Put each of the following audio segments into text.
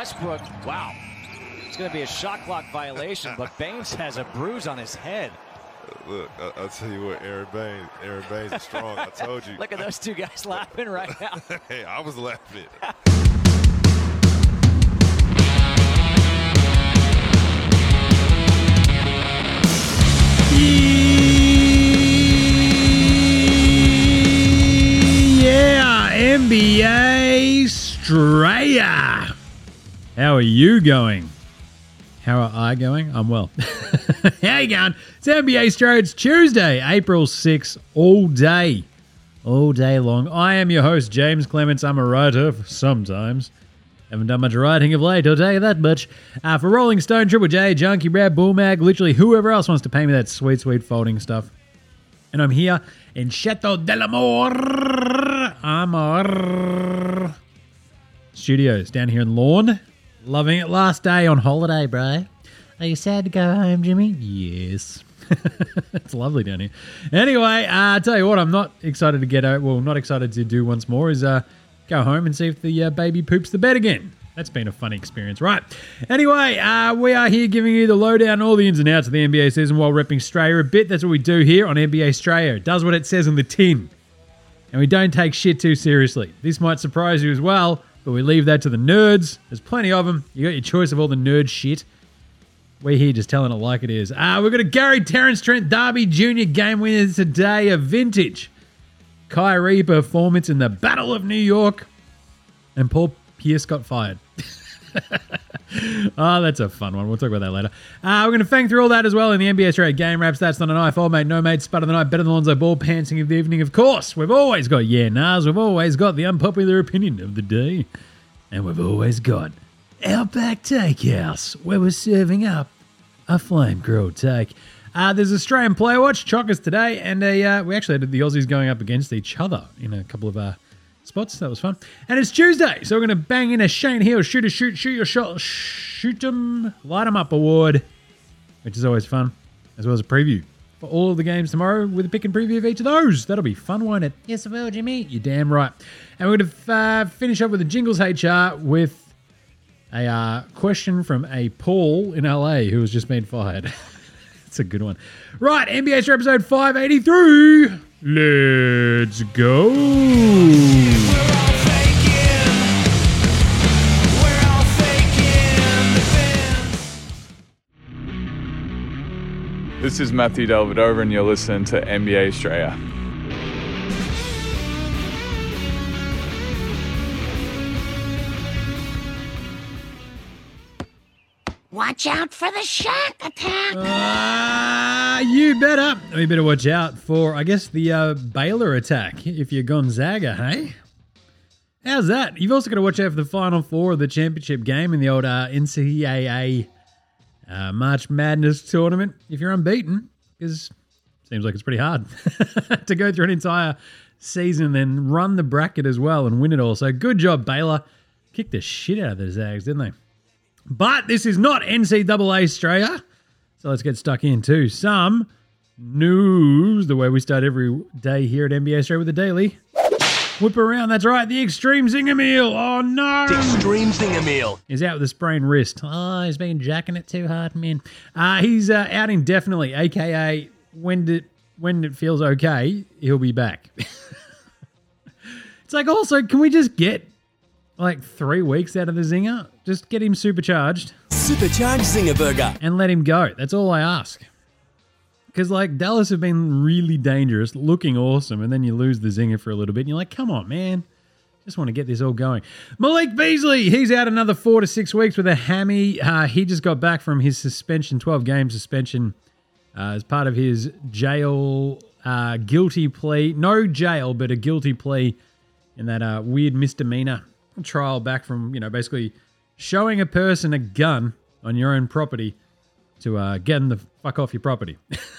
Westbrook, wow. It's going to be a shot clock violation, but Baines has a bruise on his head. Look, I'll tell you what, Aaron Baines is strong. I told you. Look at those two guys laughing right now. Hey, I was laughing. Yeah, NBA Straya. How are you going? How are I going? I'm well. How you going? It's NBA Straya. It's Tuesday, April 6th, all day long. I am your host, James Clements. I'm a writer sometimes. Haven't done much writing of late, I'll tell you that much. For Rolling Stone, Triple J, Junkie Brad, Bullmag, literally whoever else wants to pay me that sweet folding stuff. And I'm here in Chateau de l'Amour Studios down here in Lorne. Loving it. Last day on holiday, bro. Are you sad to go home, Jimmy? Yes. It's lovely down here. Anyway, I tell you what, I'm not excited to get out. Well, not excited to do once more is go home and see if the baby poops the bed again. That's been a funny experience, right? Anyway, we are here giving you the lowdown, all the ins and outs of the NBA season while repping Straya a bit. That's what we do here on NBA Straya. It does what it says on the tin. And we don't take shit too seriously. This might surprise you as well, but we leave that to the nerds. There's plenty of them. You got your choice of all the nerd shit. We're here just telling it like it is. We've got a Gary Terrence Trent Darby Jr. game winner today, a vintage Kyrie performance in the Battle of New York. And Paul Pierce got fired. Oh, that's a fun one. We'll talk about that later. We're going to fang through all that as well in the NBA Straight Game Wraps. That's not a knife. Old mate, no mate, spud of the night, better than Lonzo Ball, pantsing of the evening. Of course, we've always got Nas. We've always got the unpopular opinion of the day. And we've always got Outback Takehouse, where we're serving up a flame-grilled take. There's Australian Player Watch, Chockers today, and we actually had the Aussies going up against each other in a couple of spots. That was fun. And it's Tuesday, so we're going to bang in a Shane Hill shoot your shot, shoot 'em, light 'em up award, which is always fun, as well as a preview for all of the games tomorrow with a pick and preview of each of those. That'll be fun, won't it? Yes, it will, Jimmy. You're damn right. And we're going to finish up with the Jingles HR with a question from a Paul in LA who has just been fired. It's a good one. Right, NBA Show episode 583. Let's go. This is Matthew Delvedova, and you're listening to NBA Australia. Watch out for the shark attack. You better. You better watch out for, I guess, the Baylor attack if you're Gonzaga, hey? How's that? You've also got to watch out for the Final Four of the championship game in the old NCAA March Madness tournament if you're unbeaten, because it seems like it's pretty hard to go through an entire season and then run the bracket as well and win it all. So good job, Baylor. Kicked the shit out of the Zags, didn't they? But this is not NCAA Australia, so let's get stuck into some news, the way we start every day here at NBA Australia with the Daily Whip Around. That's right, the Extreme Zinger Meal. Oh, no. The Extreme Zinger Meal. He's out with a sprained wrist. Oh, he's been jacking it too hard, man. He's out indefinitely, a.k.a. when it feels okay, he'll be back. It's like, also, can we just get like 3 weeks out of the Zinger? Just get him supercharged. Supercharged Zinger Burger. And let him go. That's all I ask. Because, like, Dallas have been really dangerous, looking awesome, and then you lose the Zinger for a little bit, and you're like, come on, man. Just want to get this all going. Malik Beasley, he's out another 4 to 6 weeks with a hammy. He just got back from his suspension, 12-game suspension, as part of his jail guilty plea. No jail, but a guilty plea in that weird misdemeanor trial back from, basically showing a person a gun on your own property to get them the fuck off your property.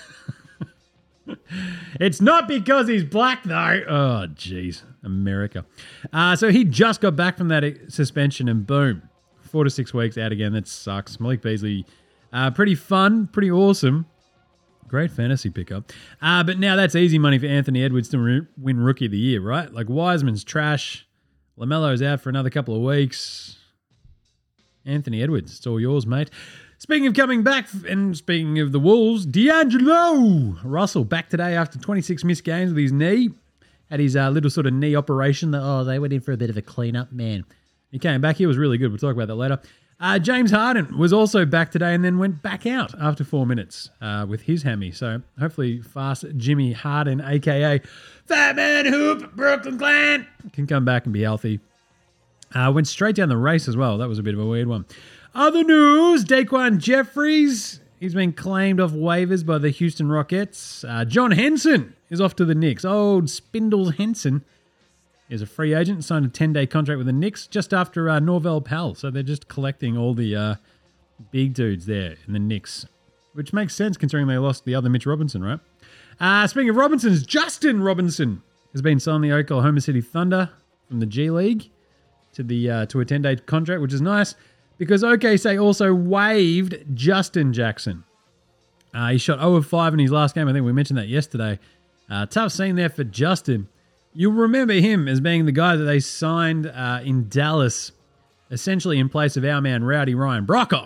It's not because he's black, though. Oh, jeez. America. So he just got back from that suspension and boom, 4 to 6 weeks out again. That sucks. Malik Beasley, pretty fun, pretty awesome. Great fantasy pickup. But now that's easy money for Anthony Edwards to win Rookie of the Year, right? Like Wiseman's trash. LaMelo's out for another couple of weeks. Anthony Edwards, it's all yours, mate. Speaking of coming back and speaking of the Wolves, D'Angelo Russell back today after 26 missed games with his knee. Had his little sort of knee operation. They went in for a bit of a clean-up, man. He came back. He was really good. We'll talk about that later. James Harden was also back today and then went back out after 4 minutes with his hammy. So hopefully fast Jimmy Harden, a.k.a. Fat Man Hoop, Brooklyn Clan, can come back and be healthy. Went straight down the race as well. That was a bit of a weird one. Other news, Daquan Jeffries, he's been claimed off waivers by the Houston Rockets. John Henson is off to the Knicks. Old Spindles Henson is a free agent, signed a 10-day contract with the Knicks just after Norvel Pal. So they're just collecting all the big dudes there in the Knicks, which makes sense considering they lost the other Mitch Robinson, right? Speaking of Robinsons, Justin Robinson has been signed the Oklahoma City Thunder from the G League to a 10-day contract, which is nice because OKC also waived Justin Jackson. He shot 0 of 5 in his last game. I think we mentioned that yesterday. Tough scene there for Justin. You'll remember him as being the guy that they signed in Dallas, essentially in place of our man, Rowdy Ryan Brockhoff.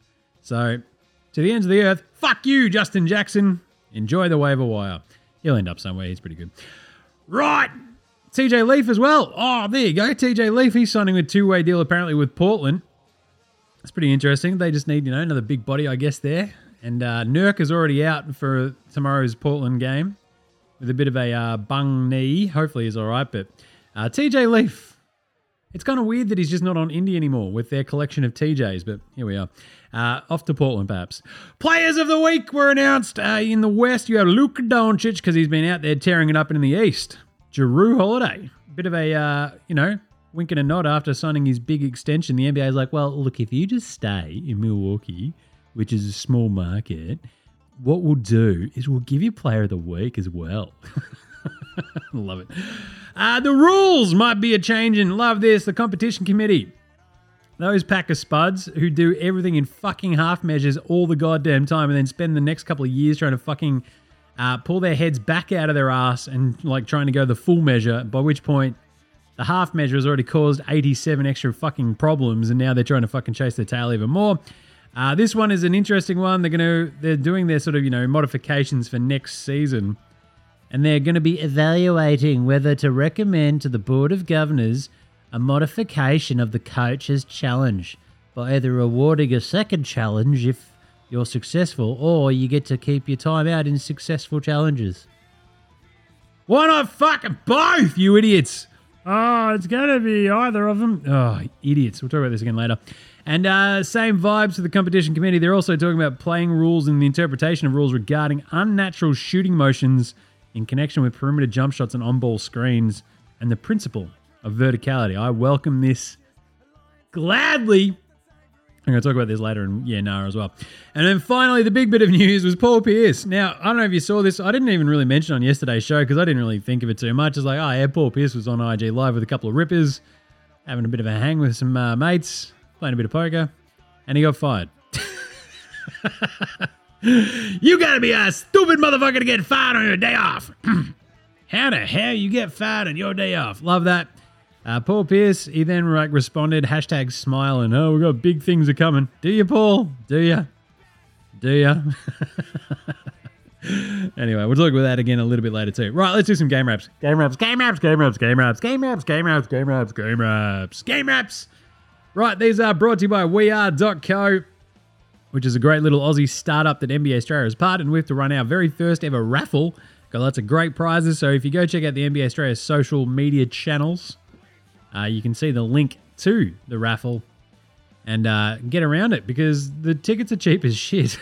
So, to the ends of the earth, fuck you, Justin Jackson. Enjoy the waiver wire. He'll end up somewhere. He's pretty good. Right. TJ Leaf as well. Oh, there you go. TJ Leaf, he's signing a 2-way deal apparently with Portland. That's pretty interesting. They just need, another big body, I guess, there. And Nurk is already out for tomorrow's Portland game with a bit of a bung knee. Hopefully he's all right. But TJ Leaf, it's kind of weird that he's just not on Indy anymore with their collection of TJs. But here we are. Off to Portland, perhaps. Players of the week were announced. In the West, you have Luka Doncic because he's been out there tearing it up in the East. Jrue Holiday, bit of a, wink and a nod after signing his big extension. The NBA is like, well, look, if you just stay in Milwaukee, which is a small market, what we'll do is we'll give you Player of the Week as well. Love it. The rules might be a changing. Love this. The competition committee. Those pack of spuds who do everything in fucking half measures all the goddamn time and then spend the next couple of years trying to fucking pull their heads back out of their ass and trying to go the full measure, by which point the half measure has already caused 87 extra fucking problems and now they're trying to fucking chase their tail even more. This one is an interesting one. They're doing their sort of, modifications for next season. And they're going to be evaluating whether to recommend to the Board of Governors a modification of the coach's challenge by either awarding a second challenge if you're successful or you get to keep your time out in successful challenges. Why not fucking both, you idiots? Oh, it's going to be either of them. Oh, idiots. We'll talk about this again later. And same vibes to the competition committee. They're also talking about playing rules and the interpretation of rules regarding unnatural shooting motions in connection with perimeter jump shots and on-ball screens and the principle of verticality. I welcome this gladly. I'm going to talk about this later in as well. And then finally, the big bit of news was Paul Pierce. Now, I don't know if you saw this. I didn't even really mention on yesterday's show because I didn't really think of it too much. It's like, Paul Pierce was on IG Live with a couple of rippers, having a bit of a hang with some mates, playing a bit of poker, and he got fired. You got to be a stupid motherfucker to get fired on your day off. How the hell you get fired on your day off? Love that. Paul Pierce, he then responded, #smile, and we got big things are coming. Do you, Paul? Do you? Anyway, we'll talk about that again a little bit later too. Right, let's do some game wraps. Game wraps. Right, these are brought to you by weare.co, which is a great little Aussie startup that NBA Australia has partnered with to run our very first ever raffle. Got lots of great prizes, so if you go check out the NBA Australia social media channels, you can see the link to the raffle and get around it because the tickets are cheap as shit.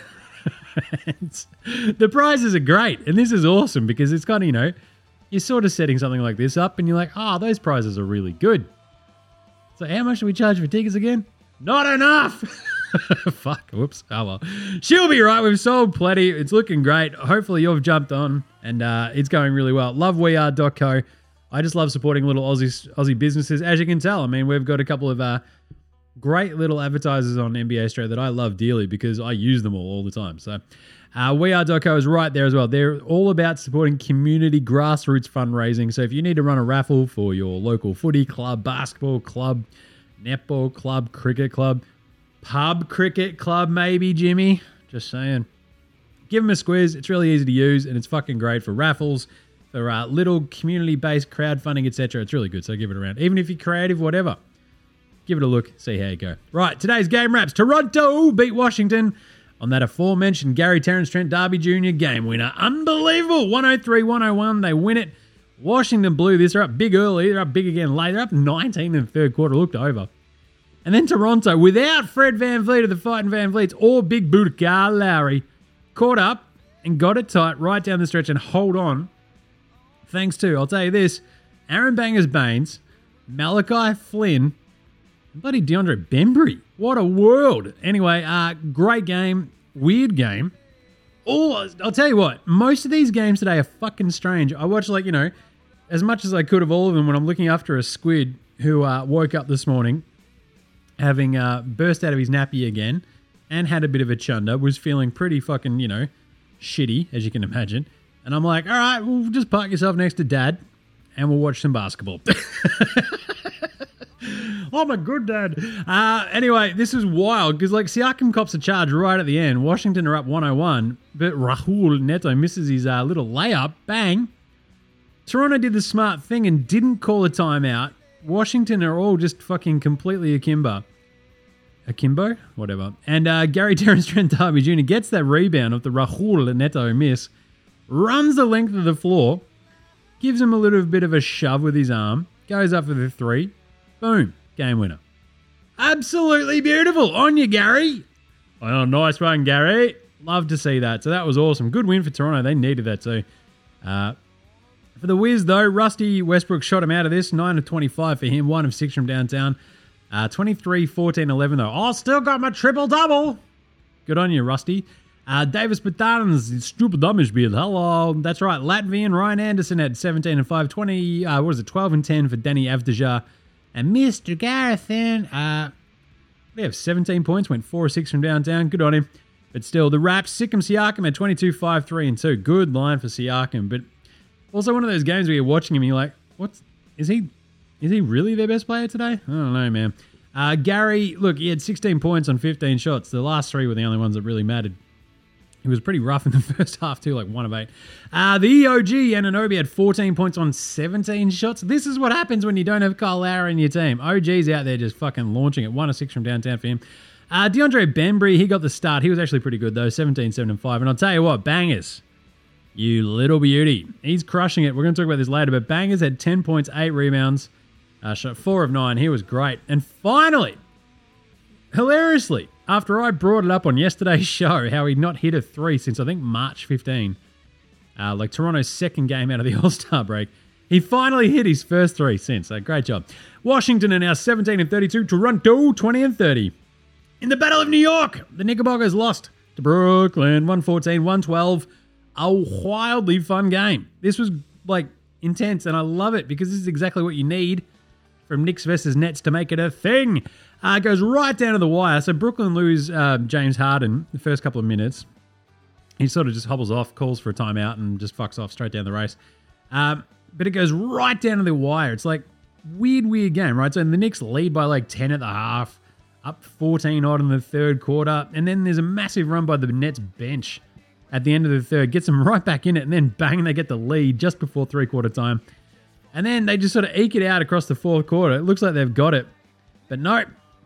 The prizes are great, and this is awesome because it's kind of, you're sort of setting something like this up and you're like, those prizes are really good. So how much do we charge for tickets again? Not enough! Fuck, whoops. Oh well. She'll be right. We've sold plenty. It's looking great. Hopefully you've jumped on and it's going really well. Love weare.co. I just love supporting little Aussie businesses. As you can tell, we've got a couple of great little advertisers on NBA Australia that I love dearly because I use them all the time. So weare.co is right there as well. They're all about supporting community grassroots fundraising. So if you need to run a raffle for your local footy club, basketball club, netball club, cricket club, pub cricket club, maybe, Jimmy. Just saying. Give them a squiz. It's really easy to use, and it's fucking great for raffles, for little community-based crowdfunding, etc. It's really good, so give it a round. Even if you're creative, whatever. Give it a look, see how you go. Right, today's game wraps. Toronto beat Washington on that aforementioned Gary Terrence Trent Darby Jr. game winner. Unbelievable. 103-101. They win it. Washington blew this. They're up big early. They're up big again late. They're up 19 in the third quarter. Looked over. And then Toronto, without Fred VanVleet of the Fighting VanVleets or Big Booty Kyle Lowry, caught up and got it tight right down the stretch and hold on. Thanks to, I'll tell you this, Aaron Bangers-Baines, Malachi Flynn, and bloody DeAndre Bembry. What a world. Anyway, great game, weird game. Oh, I'll tell you what, most of these games today are fucking strange. I watched, as much as I could of all of them when I'm looking after a squid who woke up this morning having burst out of his nappy again and had a bit of a chunder, was feeling pretty fucking, shitty, as you can imagine. And I'm like, all right, well, just park yourself next to Dad and we'll watch some basketball. I'm a good dad. Anyway, this is wild because Siakam cops a charge right at the end. Washington are up 101, but Raul Neto misses his little layup. Bang. Toronto did the smart thing and didn't call a timeout. Washington are all just fucking completely akimbo. Akimbo? Whatever. And Gary Terrence Trent Darby Jr. gets that rebound of the Raul Neto miss, runs the length of the floor, gives him a little bit of a shove with his arm, goes up for the three. Boom. Game winner. Absolutely beautiful. On you, Gary. Oh, nice one, Gary. Love to see that. So that was awesome. Good win for Toronto. They needed that too. For the Wiz, though, Rusty Westbrook shot him out of this. 9 of 25 for him. 1 of 6 from downtown. 23, 14, 11, though. Oh, still got my triple-double. Good on you, Rusty. Davis Bertans, stupid dummish beard. Hello. That's right. Latvian Ryan Anderson had 17 and 5. 12 and 10 for Danny Avdija. And Mr. Garrison, we have 17 points, went 4 or 6 from downtown. Good on him. But still, the Raps, Sikkim Siakam had 22, 5, 3, and 2. Good line for Siakam. But also one of those games where you're watching him and you're like, is he really their best player today? I don't know, man. Gary, look, he had 16 points on 15 shots. The last 3 were the only ones that really mattered. He was pretty rough in the first half too, 1 of 8. The EOG, Anunoby, had 14 points on 17 shots. This is what happens when you don't have Kyle Lowry in your team. OG's out there just fucking launching it. 1 of 6 from downtown for him. DeAndre Bembry, he got the start. He was actually pretty good though, 17, 7, and 5. And I'll tell you what, Bangers, you little beauty. He's crushing it. We're going to talk about this later, but Bangers had 10 points, 8 rebounds, shot 4 of 9. He was great. And finally, hilariously, after I brought it up on yesterday's show, how he'd not hit a 3 since, I think, March 15, Toronto's second game out of the All-Star break, he finally hit his first 3 since. Great job. Washington are now 17 and 32. Toronto, 20 and 30. In the Battle of New York, the Knickerbockers lost to Brooklyn, 114, 112. A wildly fun game. This was, intense, and I love it because this is exactly what you need from Knicks versus Nets to make it a thing. It goes right down to the wire. So Brooklyn lose James Harden the first couple of minutes. He sort of just hobbles off, calls for a timeout, and just fucks off straight down the race. But it goes right down to the wire. It's weird game, right? So the Knicks lead by 10 at the half, up 14 odd in the third quarter, and then there's a massive run by the Nets bench at the end of the third, gets them right back in it, and then bang, they get the lead just before three-quarter time. And then they just sort of eke it out across the fourth quarter. It looks like they've got it. But no,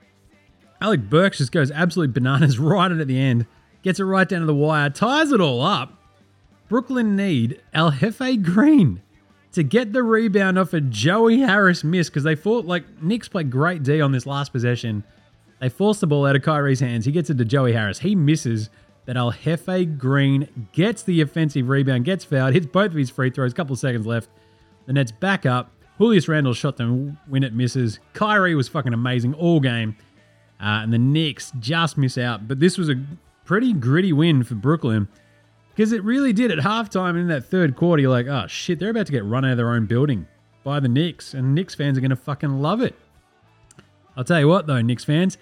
Alec Burks just goes absolutely bananas right at the end. Gets it right down to the wire. Ties it all up. Brooklyn need El Jefe Green to get the rebound off a Joey Harris miss because they thought, Knicks played great D on this last possession. They forced the ball out of Kyrie's hands. He gets it to Joey Harris. He misses, but El Jefe Green gets the offensive rebound, gets fouled, hits both of his free throws, couple of seconds left. The Nets back up. Julius Randle shot them, win it, misses. Kyrie was fucking amazing all game. And the Knicks just miss out. But this was a pretty gritty win for Brooklyn because it really did. At halftime in that third quarter, you're like, oh shit, they're about to get run out of their own building by the Knicks. And Knicks fans are going to fucking love it. I'll tell you what though, Knicks fans.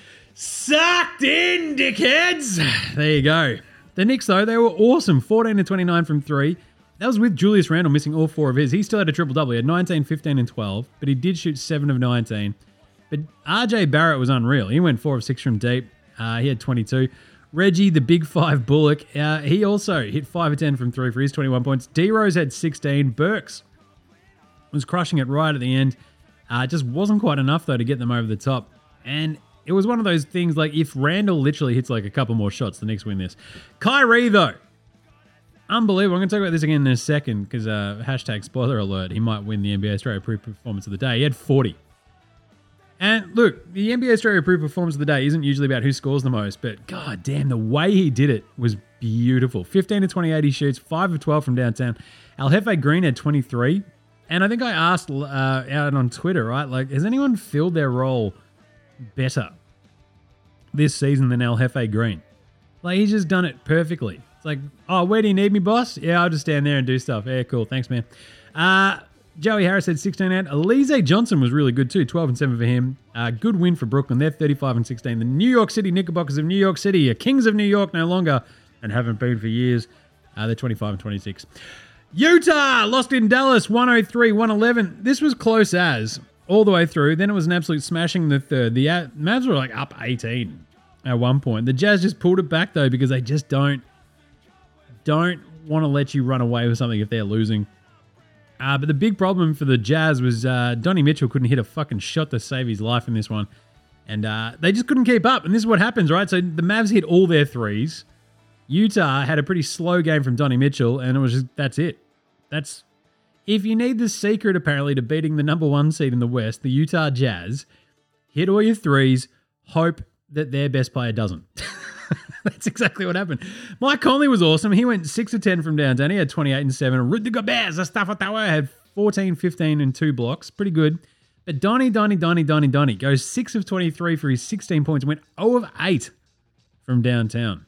Sucked in, dickheads! There you go. The Knicks though, they were awesome. 14 to 29 from 3. That was with Julius Randle missing all 4 of his. He still had a triple-double. He had 19, 15, and 12, but he did shoot 7 of 19. But RJ Barrett was unreal. He went 4 of 6 from deep. He had 22. Reggie, the Big Five Bullock, he also hit 5 of 10 from 3 for his 21 points. D-Rose had 16. Burks was crushing it right at the end. Just wasn't quite enough, though, to get them over the top. And it was one of those things, like, if Randall literally hits, like, a couple more shots, the Knicks win this. Kyrie, though. Unbelievable. I'm going to talk about this again in a second because hashtag spoiler alert, he might win the NBA Australia Approved Performance of the Day. He had 40. And look, the NBA Australia Approved Performance of the Day isn't usually about who scores the most, but god damn, the way he did it was beautiful. 15 to 28 he shoots, 5 of 12 from downtown. Al Jefe Green had 23. And I think I asked out on Twitter, right? Like, has anyone filled their role better this season than Al Jefe Green? Like, he's just done it perfectly. It's like, oh, where do you need me, boss? Yeah, I'll just stand there and do stuff. Yeah, cool. Thanks, man. Joey Harris had 16-8. Alize Johnson was really good too. 12 and 7 for him. Good win for Brooklyn. They're 35 and 16. The New York City Knickerbockers of New York City are kings of New York no longer and haven't been for years. They're 25 and 26. Utah lost in Dallas 103-111. This was close as all the way through. Then it was an absolute smashing in the third. The Mavs were like up 18 at one point. The Jazz just pulled it back though because they just don't want to let you run away with something if they're losing. But the big problem for the Jazz was Donnie Mitchell couldn't hit a fucking shot to save his life in this one. And they just couldn't keep up. And this is what happens, right? So the Mavs hit all their threes. Utah had a pretty slow game from Donnie Mitchell, and it was just, that's it. That's, if you need the secret, apparently, to beating the number 1 seed in the West, the Utah Jazz, hit all your threes, hope that their best player doesn't. That's exactly what happened. Mike Conley was awesome. He went 6 of 10 from downtown. He had 28 and 7. Rudy Gobert, Mustafa Tower had 14, 15, and 2 blocks. Pretty good. But Donnie goes 6 of 23 for his 16 points and went 0 of 8 from downtown.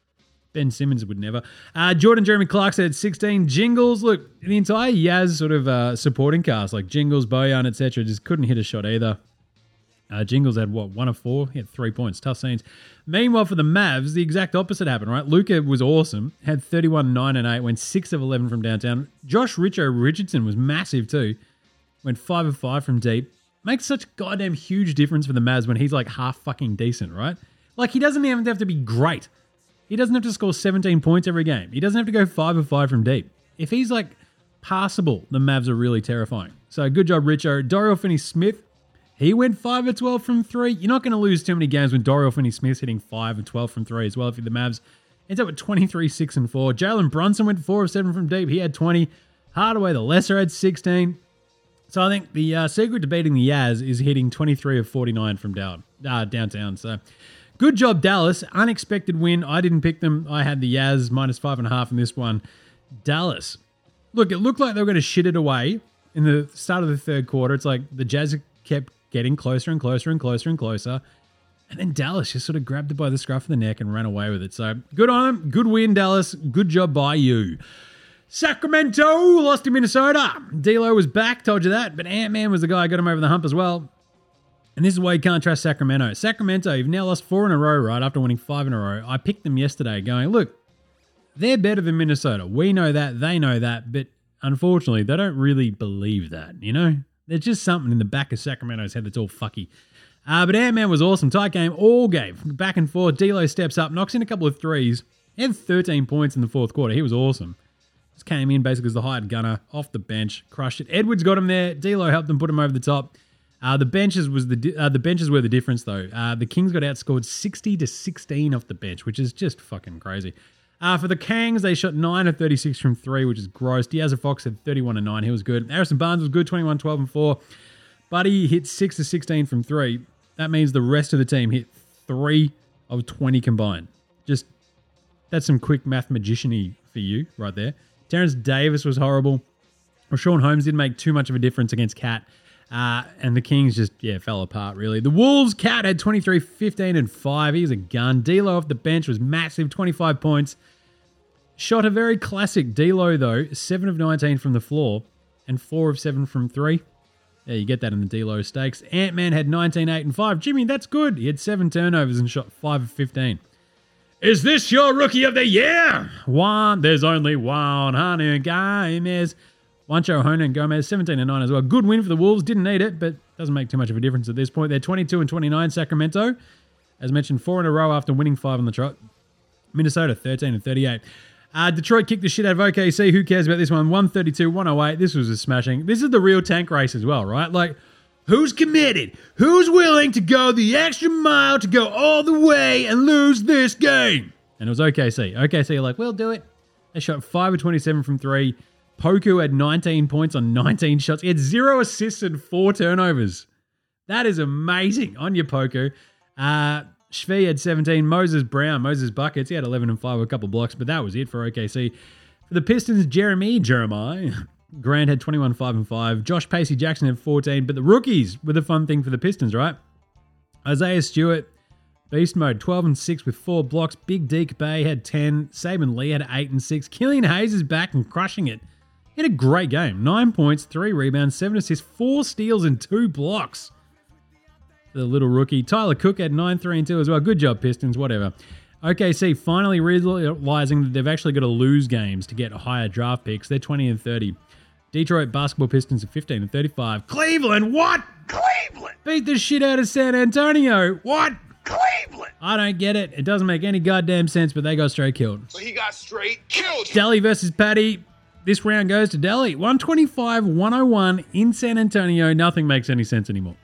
Ben Simmons would never. Jordan Jeremy Clarkson had 16. Jingles, look, the entire Yaz sort of supporting cast, like Jingles, Bojan, etc., just couldn't hit a shot either. Jingles had, 1 of 4? He had 3 points. Tough scenes. Meanwhile, for the Mavs, the exact opposite happened, right? Luka was awesome. Had 31, 9, and 8. Went 6 of 11 from downtown. Josh Richardson was massive too. Went 5 of 5 from deep. Makes such a goddamn huge difference for the Mavs when he's like half fucking decent, right? Like, he doesn't even have to be great. He doesn't have to score 17 points every game. He doesn't have to go 5 of 5 from deep. If he's like passable, the Mavs are really terrifying. So good job, Richo. Dorial Finney-Smith, he went 5 of 12 from 3. You're not going to lose too many games when Dorial Finney-Smith's hitting 5 of 12 from 3 as well. If you're the Mavs, ends up with 23, 6, and 4. Jalen Brunson went 4 of 7 from deep. He had 20. Hardaway, the lesser, had 16. So I think the secret to beating the Yaz is hitting 23 of 49 from downtown. So good job, Dallas. Unexpected win. I didn't pick them. I had the Yaz minus 5.5 in this one. Dallas. Look, it looked like they were going to shit it away in the start of the third quarter. It's like the Jazz kept getting closer and closer and closer and closer. And then Dallas just sort of grabbed it by the scruff of the neck and ran away with it. So good on them. Good win, Dallas. Good job by you. Sacramento lost to Minnesota. D'Lo was back, told you that. But Ant-Man was the guy who got him over the hump as well. And this is why you can't trust Sacramento. Sacramento, you've now lost 4 in a row, right, after winning 5 in a row. I picked them yesterday going, look, they're better than Minnesota. We know that. They know that. But unfortunately, they don't really believe that, you know? There's just something in the back of Sacramento's head that's all fucky. But Ant-Man was awesome. Tight game all game. Back and forth. D'Lo steps up, knocks in a couple of threes. He had 13 points in the fourth quarter. He was awesome. Just came in basically as the hired gunner, off the bench, crushed it. Edwards got him there. D'Lo helped him put him over the top. The benches were the difference, though. The Kings got outscored 60-16 off the bench, which is just fucking crazy. For the Kangs, they shot 9 of 36 from 3, which is gross. De'Aaron Fox had 31 and 9. He was good. Harrison Barnes was good, 21, 12, and 4. Buddy hit 6 of 16 from 3. That means the rest of the team hit 3 of 20 combined. Just, that's some quick math magician-y for you right there. Terrence Davis was horrible. Rashawn Holmes didn't make too much of a difference against Cat. And the Kings just, fell apart, really. The Wolves, Cat had 23, 15, and 5. He was a gun. D'Lo off the bench was massive, 25 points. Shot a very classic D'Lo, though. 7 of 19 from the floor and 4 of 7 from 3. Yeah, you get that in the D'Lo stakes. Ant-Man had 19, 8, and 5. Jimmy, that's good. He had 7 turnovers and shot 5 of 15. Is this your Rookie of the Year? There's only one. Hanu Gomez. Juancho Hernan Gomez, 17 and 9 as well. Good win for the Wolves. Didn't need it, but doesn't make too much of a difference at this point. They're 22 and 29, Sacramento. As mentioned, 4 in a row after winning 5 on the trot. Minnesota, 13 and 38. Detroit kicked the shit out of OKC. Who cares about this one? 132-108. This was a smashing. This is the real tank race as well, right? Like, who's committed? Who's willing to go the extra mile to go all the way and lose this game? And it was OKC. OKC are like, we'll do it. They shot 5 of 27 from 3. Poku had 19 points on 19 shots. He had 0 assists and 4 turnovers. That is amazing. On your Poku. Shvee had 17. Moses buckets. He had 11 and 5 with a couple blocks, but that was it for OKC. For the Pistons, Jeremiah Grant had 21, 5 and 5. Josh Pacey Jackson had 14. But the rookies were the fun thing for the Pistons, right? Isaiah Stewart, beast mode, 12 and 6 with 4 blocks. Big Deke Bay had 10. Saban Lee had 8 and 6. Killian Hayes is back and crushing it. He had a great game. 9 points, 3 rebounds, 7 assists, 4 steals, and 2 blocks. The little rookie. Tyler Cook had 9, 3 and 2 as well. Good job, Pistons, whatever. OKC finally realizing that they've actually got to lose games to get higher draft picks. They're 20 and 30. Detroit basketball Pistons are 15 and 35. Cleveland, what? Cleveland! Beat the shit out of San Antonio. What? Cleveland! I don't get it. It doesn't make any goddamn sense, but they got straight killed. So he got straight killed. Delhi versus Patty. This round goes to Delhi. 125-101 in San Antonio. Nothing makes any sense anymore.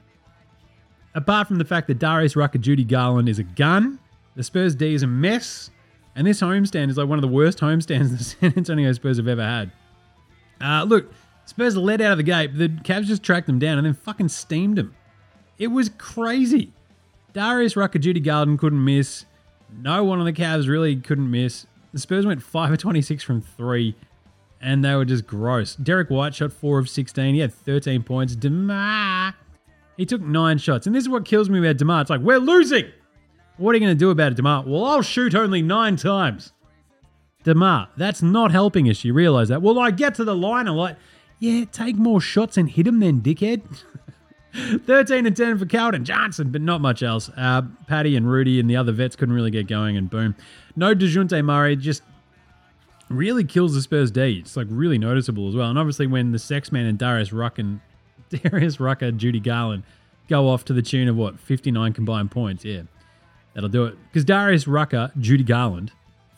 Apart from the fact that Darius Rucker, Judy Garland is a gun, the Spurs D is a mess, and this homestand is like one of the worst homestands the San Antonio Spurs have ever had. Look, Spurs led out of the gate, but the Cavs just tracked them down and then fucking steamed them. It was crazy. Darius Rucker, Judy Garland couldn't miss. No one on the Cavs really couldn't miss. The Spurs went 5 of 26 from 3, and they were just gross. Derek White shot 4 of 16. He had 13 points. DeMar, he took 9 shots. And this is what kills me about DeMar. It's like, we're losing. What are you going to do about it, DeMar? Well, I'll shoot only 9 times. DeMar, that's not helping us. You realize that? Well, I get to the line. I'm like, yeah, take more shots and hit him then, dickhead. 13 and 10 for Calvin Johnson, but not much else. Patty and Rudy and the other vets couldn't really get going, and boom. No DeJounte Murray, just really kills the Spurs D. It's like really noticeable as well. And obviously when the Sex Man and Darius Rucker, Judy Garland go off to the tune of what, 59 combined points. Yeah, that'll do it. Because Darius Rucker, Judy Garland,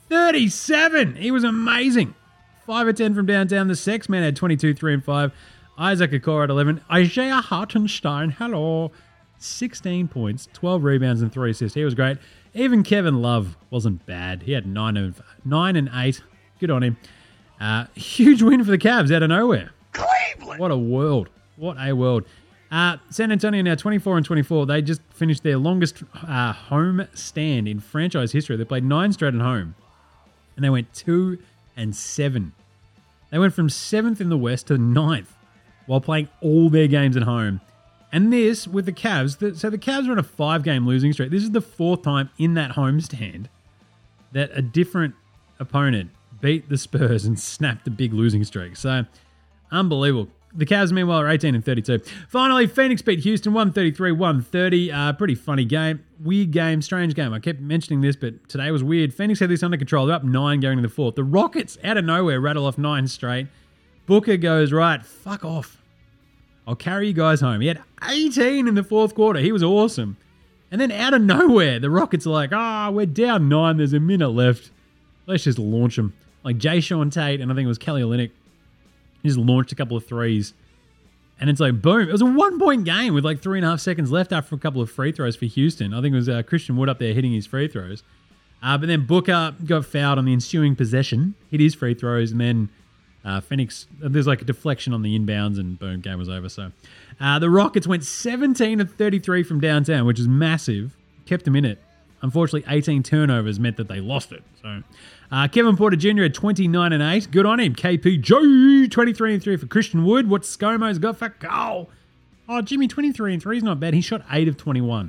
37. He was amazing. 5 of 10 from downtown. The Sex Man had 22, 3 and 5. Isaac Okoro at 11. Isaiah Hartenstein, hello. 16 points, 12 rebounds and 3 assists. He was great. Even Kevin Love wasn't bad. He had 9 and 8. Good on him. Huge win for the Cavs out of nowhere. Cleveland! What a world. What a world. San Antonio now 24 and 24. They just finished their longest home stand in franchise history. They played 9 straight at home. And they went 2 and 7. They went from 7th in the West to 9th while playing all their games at home. And this with the Cavs. So the Cavs are on a 5-game losing streak. This is the 4th time in that homestand that a different opponent beat the Spurs and snapped the big losing streak. So, unbelievable. The Cavs, meanwhile, are 18 and 32. Finally, Phoenix beat Houston 133-130. Pretty funny game. Weird game, strange game. I kept mentioning this, but today was weird. Phoenix had this under control. They're up 9 going to the 4th. The Rockets, out of nowhere, rattle off 9 straight. Booker goes, right, fuck off. I'll carry you guys home. He had 18 in the 4th quarter. He was awesome. And then out of nowhere, the Rockets are like, we're down 9. There's a minute left. Let's just launch them. Like Jay Sean Tate, and I think it was Kelly Olynyk, just launched a couple of threes. And it's like, boom. It was a 1-point game with like 3.5 seconds left after a couple of free throws for Houston. I think it was Christian Wood up there hitting his free throws. But then Booker got fouled on the ensuing possession, hit his free throws, and then Phoenix, there's like a deflection on the inbounds, and boom, game was over. So the Rockets went 17 of 33 from downtown, which is massive. Kept them in it. Unfortunately, 18 turnovers meant that they lost it. So Kevin Porter Jr. had 29 and 8. Good on him. KPJ 23 and 3 for Christian Wood. What ScoMo's got for Cole? Oh, Jimmy 23 and 3 is not bad. He shot 8 of 21.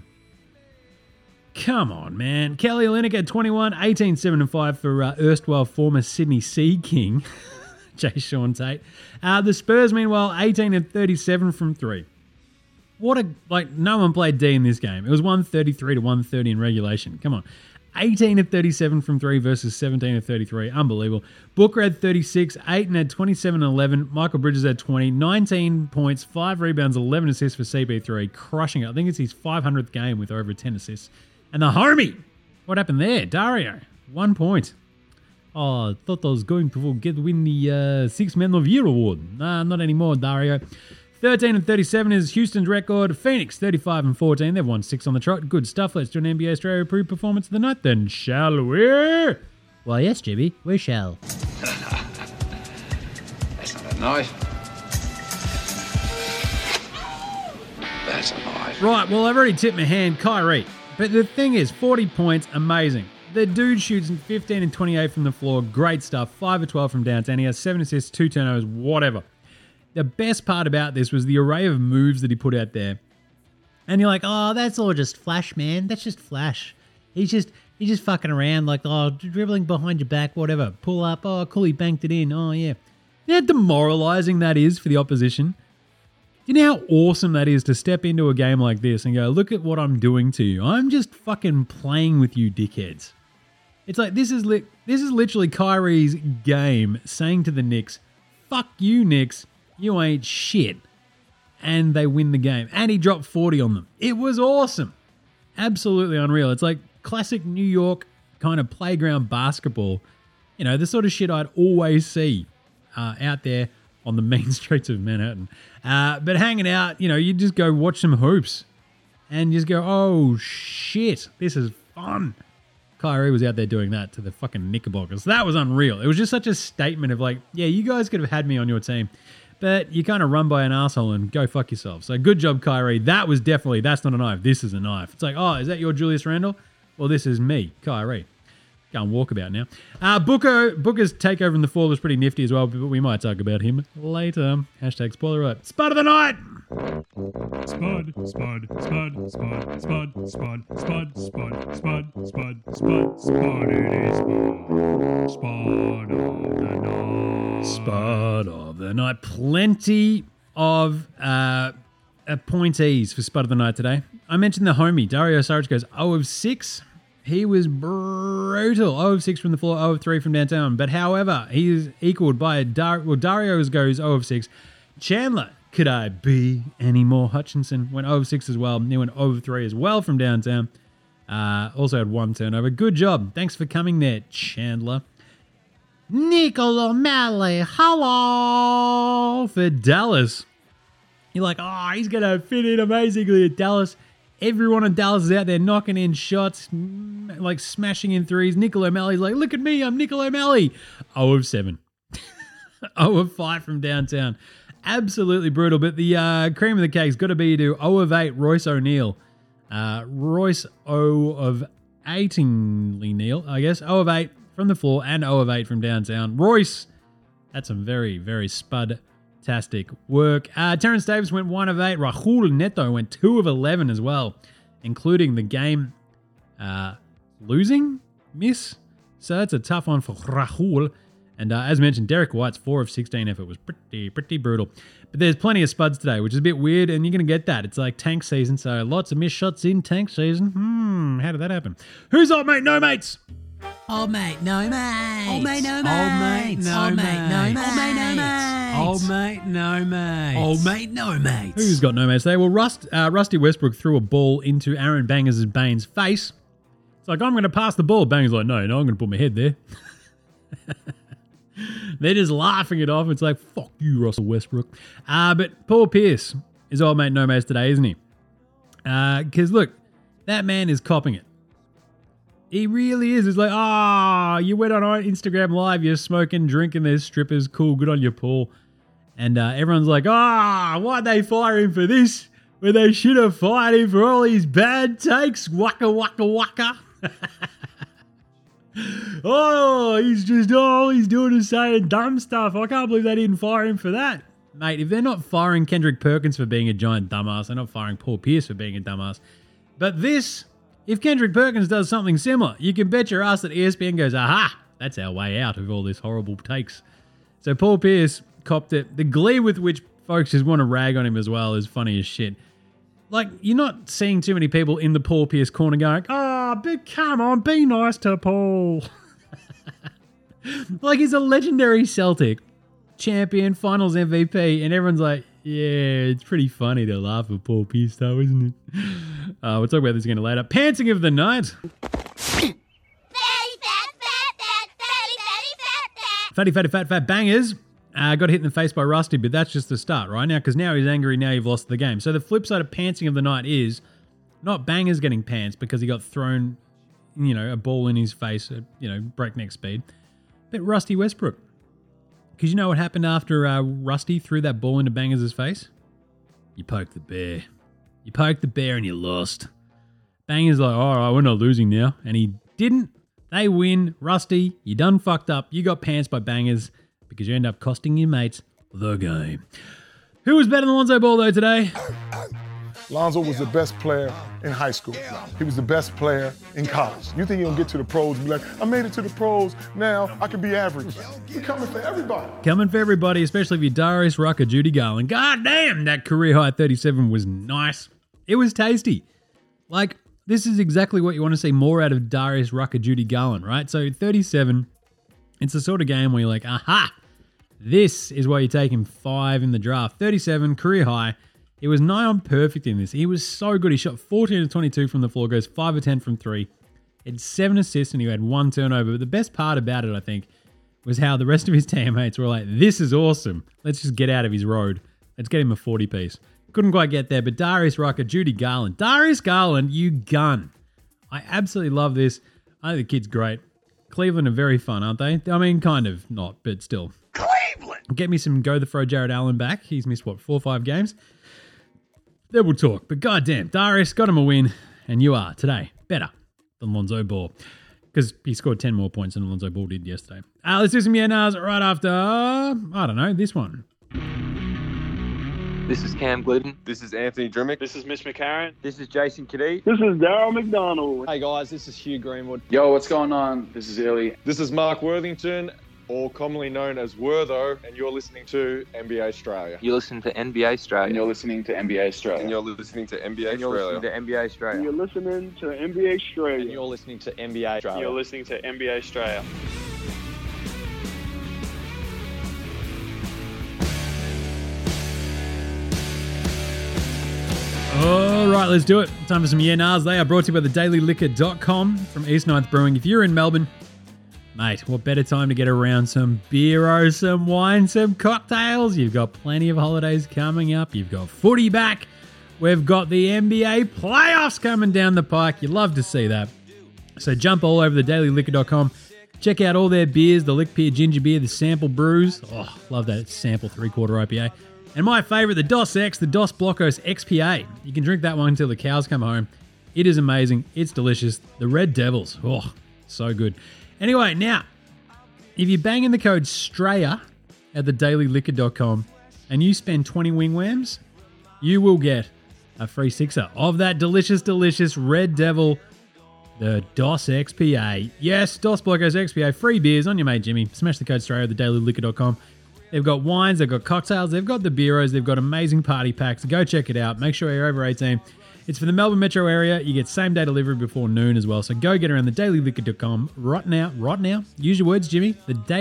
Come on, man. Kelly Olynyk had 21, 18, 7 and 5 for erstwhile former Sydney Sea King, Jay Sean Tate. The Spurs, meanwhile, 18 and 37 from 3. No one played D in this game. It was 133 to 130 in regulation. Come on. 18 of 37 from 3 versus 17 of 33. Unbelievable. Booker had 36, Ayton had 27 and 11, Michael Bridges had 20, 19 points, 5 rebounds, 11 assists for CP3, crushing it. I think it's his 500th game with over 10 assists. And the homie, what happened there? Dario, 1 point. Oh, I thought I was going to win the Six Man of Year award. Nah, not anymore, Dario. 13 and 37 is Houston's record. Phoenix, 35 and 14. They've won 6 on the trot. Good stuff. Let's do an NBA Australia approved performance of the night then, shall we? Why, yes, Jimmy, we shall. That's not a knife. That's a knife. Right, well, I've already tipped my hand, Kyrie. But the thing is, 40 points, amazing. The dude shoots 15 and 28 from the floor. Great stuff. 5 of 12 from downtown. He has 7 assists, 2 turnovers, whatever. The best part about this was the array of moves that he put out there. And you're like, oh, that's all just flash, man. That's just flash. He's just fucking around like, oh, dribbling behind your back, whatever. Pull up. Oh, cool, he banked it in. Oh, yeah. You know how demoralizing that is for the opposition? Do you know how awesome that is to step into a game like this and go, look at what I'm doing to you. I'm just fucking playing with you dickheads. It's like, this is literally Kyrie's game saying to the Knicks, fuck you, Knicks. You ain't shit. And they win the game. And he dropped 40 on them. It was awesome. Absolutely unreal. It's like classic New York kind of playground basketball. You know, the sort of shit I'd always see out there on the main streets of Manhattan. But hanging out, you know, you just go watch some hoops and just go, oh shit, this is fun. Kyrie was out there doing that to the fucking Knickerbockers. That was unreal. It was just such a statement of like, yeah, you guys could have had me on your team, but you kind of run by an asshole and go fuck yourself. So good job, Kyrie. That was definitely, that's not a knife. This is a knife. It's like, oh, is that your Julius Randle? Well, this is me, Kyrie. Go and walk about now. Booker's takeover in the fall was pretty nifty as well, but we might talk about him later. Hashtag spoiler alert. Spud of the night! Spud, spud, spud, spud, spud, spud, spud, spud, spud, spud, spud, spud, it is spud of the night. Spud of the night. Plenty of appointees for Spud of the night today. I mentioned the homie, Dario Saric goes 0 of 6. He was brutal. 0 of 6 from the floor, 0 of 3 from downtown. But however, he is equaled by Dario goes 0 of 6. Chandler, could I be any more? Hutchinson went 0 of 6 as well. He went 0 of 3 as well from downtown. Also had 1 turnover. Good job. Thanks for coming there, Chandler. Nickel O'Malley, hello for Dallas. You're like, oh, he's going to fit in amazingly at Dallas. Everyone in Dallas is out there knocking in shots, like smashing in threes. Nickel O'Malley's like, look at me, I'm Nickel O'Malley. 0 of 7. 0 of 5 from downtown. Absolutely brutal. But the cream of the cake's got to be to 0 of 8, Royce O'Neal. Royce 0 of 8 Neal, I guess. 0 of 8 from the floor and 0 of 8 from downtown. Royce, that's some very, very spud-tastic work. Terrence Davis went 1 of 8. Raul Neto went 2 of 11 as well, including the game losing miss. So that's a tough one for Raul. And as mentioned, Derek White's 4 of 16 effort was pretty brutal. But there's plenty of spuds today, which is a bit weird, and you're going to get that. It's like tank season, so lots of missed shots in tank season. How did that happen? Who's old mate, no mates? Old mate, no mate. Old mate, no mate. Old mate, no Old mate. mate, no mate. Old mate, no mate. Old mate, no mate. Old mate, no mate. Who's got no mates today? Well, Rusty Westbrook threw a ball into Aaron Baines' face. It's like, I'm going to pass the ball. Banger's like, no, I'm going to put my head there. They're just laughing it off. It's like, fuck you, Russell Westbrook. But Paul Pierce is old mate no mates today, isn't he? Because look, that man is copping it. He really is. It's like, you went on Instagram Live, you're smoking, drinking, there's strippers. Cool, good on you, Paul. And everyone's like, why'd they fire him for this? When they should have fired him for all his bad takes. Waka, waka, waka. He's doing is saying dumb stuff. I can't believe they didn't fire him for that. Mate, if they're not firing Kendrick Perkins for being a giant dumbass, they're not firing Paul Pierce for being a dumbass. But this, if Kendrick Perkins does something similar, you can bet your ass that ESPN goes, aha, that's our way out of all this horrible takes. So Paul Pierce copped it. The glee with which folks just want to rag on him as well is funny as shit. Like, you're not seeing too many people in the Paul Pierce corner going, but come on, be nice to Paul. Like, he's a legendary Celtic champion, finals MVP, and everyone's like, yeah, it's pretty funny to laugh at Paul Pierce, though, isn't it? We'll talk about this again later. Pantsing of the night. Fatty, fat bangers. Got hit in the face by Rusty, but that's just the start, right? Now, because now he's angry, now you've lost the game. So the flip side of pantsing of the night is not bangers getting pants because he got thrown, a ball in his face at, breakneck speed, but Rusty Westbrook. Because you know what happened after Rusty threw that ball into Bangers' face? You poked the bear. You poked the bear and you lost. Bangers like, all right, we're not losing now. And he didn't. They win. Rusty, you done fucked up. You got pants by Bangers because you end up costing your mates the game. Who was better than Lonzo Ball, though, today? Lonzo was the best player in high school. He was the best player in college. You think he'll get to the pros and be like, I made it to the pros, now I can be average. We're coming for everybody. Coming for everybody, especially if you're Darius Rucker, Judy Garland. God damn, that career high 37 was nice. It was tasty. Like, this is exactly what you want to see more out of Darius Rucker, Judy Garland, right? So 37, it's the sort of game where you're like, aha, this is why you take him 5 in the draft. 37, career high. He was nigh on perfect in this. He was so good. He shot 14 of 22 from the floor, goes 5 of 10 from 3. He had 7 assists and he had 1 turnover. But the best part about it, I think, was how the rest of his teammates were like, this is awesome. Let's just get out of his road. Let's get him a 40-piece. Couldn't quite get there, but Darius Rucker, Judy Garland. Darius Garland, you gun. I absolutely love this. I think the kid's great. Cleveland are very fun, aren't they? I mean, kind of not, but still. Cleveland! Get me some go the throw Jared Allen back. He's missed, 4 or 5 games? Then we'll talk. But goddamn, Darius got him a win, and you are today better than Lonzo Ball because he scored 10 more points than Lonzo Ball did yesterday. Let's do some yeah-nahs right after, I don't know, this one. This is Cam Glidden. This is Anthony Drimmick. This is Mitch McCarron. This is Jason Kadee. This is Darryl McDonald. Hey guys, this is Hugh Greenwood. Yo, what's going on? This is Illy. This is Mark Worthington, or commonly known as Wortho, and you're listening to NBA Australia. You're listening to NBA Australia. And you're listening to NBA Australia. And you're listening to NBA and you're Australia. listening to NBA Australia. And you're listening to NBA Australia. And you're listening to NBA Australia. You're listening to NBA Australia. All right, let's do it. Time for some yeah-nahs. They are brought to you by thedailyliquor.com from East Ninth Brewing. If you're in Melbourne, mate, what better time to get around some beer, some wine, some cocktails? You've got plenty of holidays coming up. You've got footy back. We've got the NBA playoffs coming down the pike. You love to see that. So jump all over thedailyliquor.com. Check out all their beers, the Lick Pier Ginger Beer, the Sample Brews. Oh, love that Sample 3/4 IPA. And my favourite, the Dos X, the Dos Blocos XPA. You can drink that one until the cows come home. It is amazing. It's delicious. The Red Devils. Oh, so good. Anyway, now, if you bang in the code STRAYA at thedailyliquor.com and you spend 20 wing whams, you will get a free 6er of that delicious Red Devil, the Dos XPA. Yes, Dos Blocos XPA. Free beers on your mate Jimmy. Smash the code STRAYA at thedailyliquor.com. They've got wines, they've got cocktails, they've got the beeros, they've got amazing party packs. Go check it out. Make sure you're over 18. It's for the Melbourne metro area. You get same-day delivery before noon as well. So go get around thedailyliquor.com right now. Use your words, Jimmy.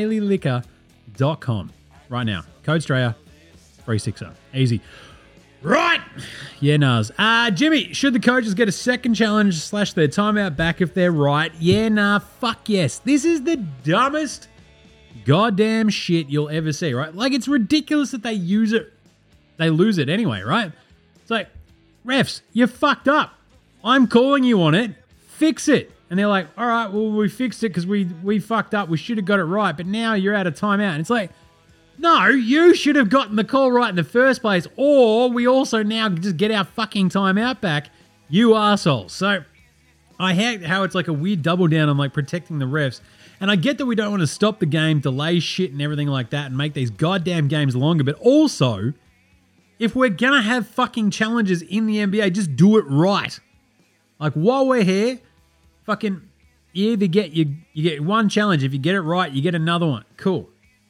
Thedailyliquor.com right now. Code STRAYA, free 6er. Easy. Right. Yeah, Nars. Jimmy, should the coaches get a second challenge / their timeout back if they're right? Yeah, nah, fuck yes. This is the dumbest goddamn shit you'll ever see, right? Like, it's ridiculous that they use it. They lose it anyway, right? It's like, refs, you fucked up. I'm calling you on it. Fix it. And they're like, all right, well, we fixed it because we fucked up. We should have got it right, but now you're out of timeout. And it's like, no, you should have gotten the call right in the first place, or we also now just get our fucking timeout back, you assholes. So I hate how it's like a weird double down on like protecting the refs. And I get that we don't want to stop the game, delay shit and everything like that and make these goddamn games longer. But also, if we're going to have fucking challenges in the NBA, just do it right. Like, while we're here, fucking, you either get, you get one challenge. If you get it right, you get another one. Cool.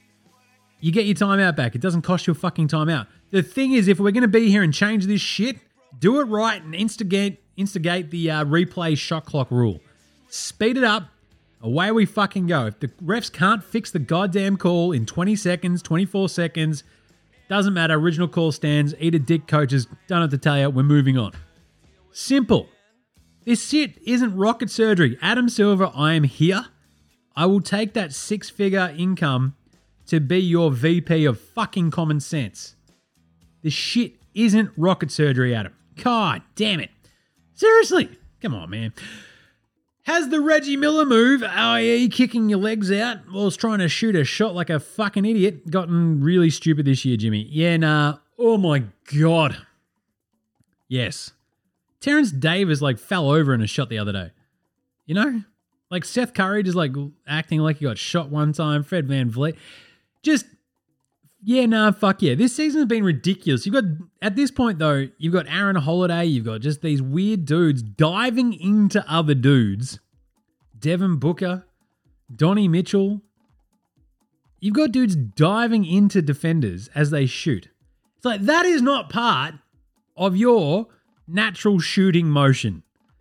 You get your timeout back. It doesn't cost you a fucking timeout. The thing is, if we're going to be here and change this shit, do it right and instigate the replay shot clock rule. Speed it up. Away we fucking go. If the refs can't fix the goddamn call in 20 seconds, 24 seconds, doesn't matter. Original call stands. Eat a dick, coaches. Don't have to tell you. We're moving on. Simple. This shit isn't rocket surgery. Adam Silver, I am here. I will take that 6-figure income to be your VP of fucking common sense. This shit isn't rocket surgery, Adam. God damn it. Seriously. Come on, man. Has the Reggie Miller move, i.e. kicking your legs out whilst trying to shoot a shot like a fucking idiot, gotten really stupid this year, Jimmy? Yeah, nah. Oh my God. Yes. Terrence Davis fell over in a shot the other day. You know? Like Seth Curry just acting like he got shot one time. Fred VanVleet. Just, yeah, nah, fuck yeah. This season has been ridiculous. At this point though, you've got Aaron Holiday. You've got just these weird dudes diving into other dudes. Devin Booker, Donnie Mitchell. You've got dudes diving into defenders as they shoot. It's like, that is not part of your natural shooting motion.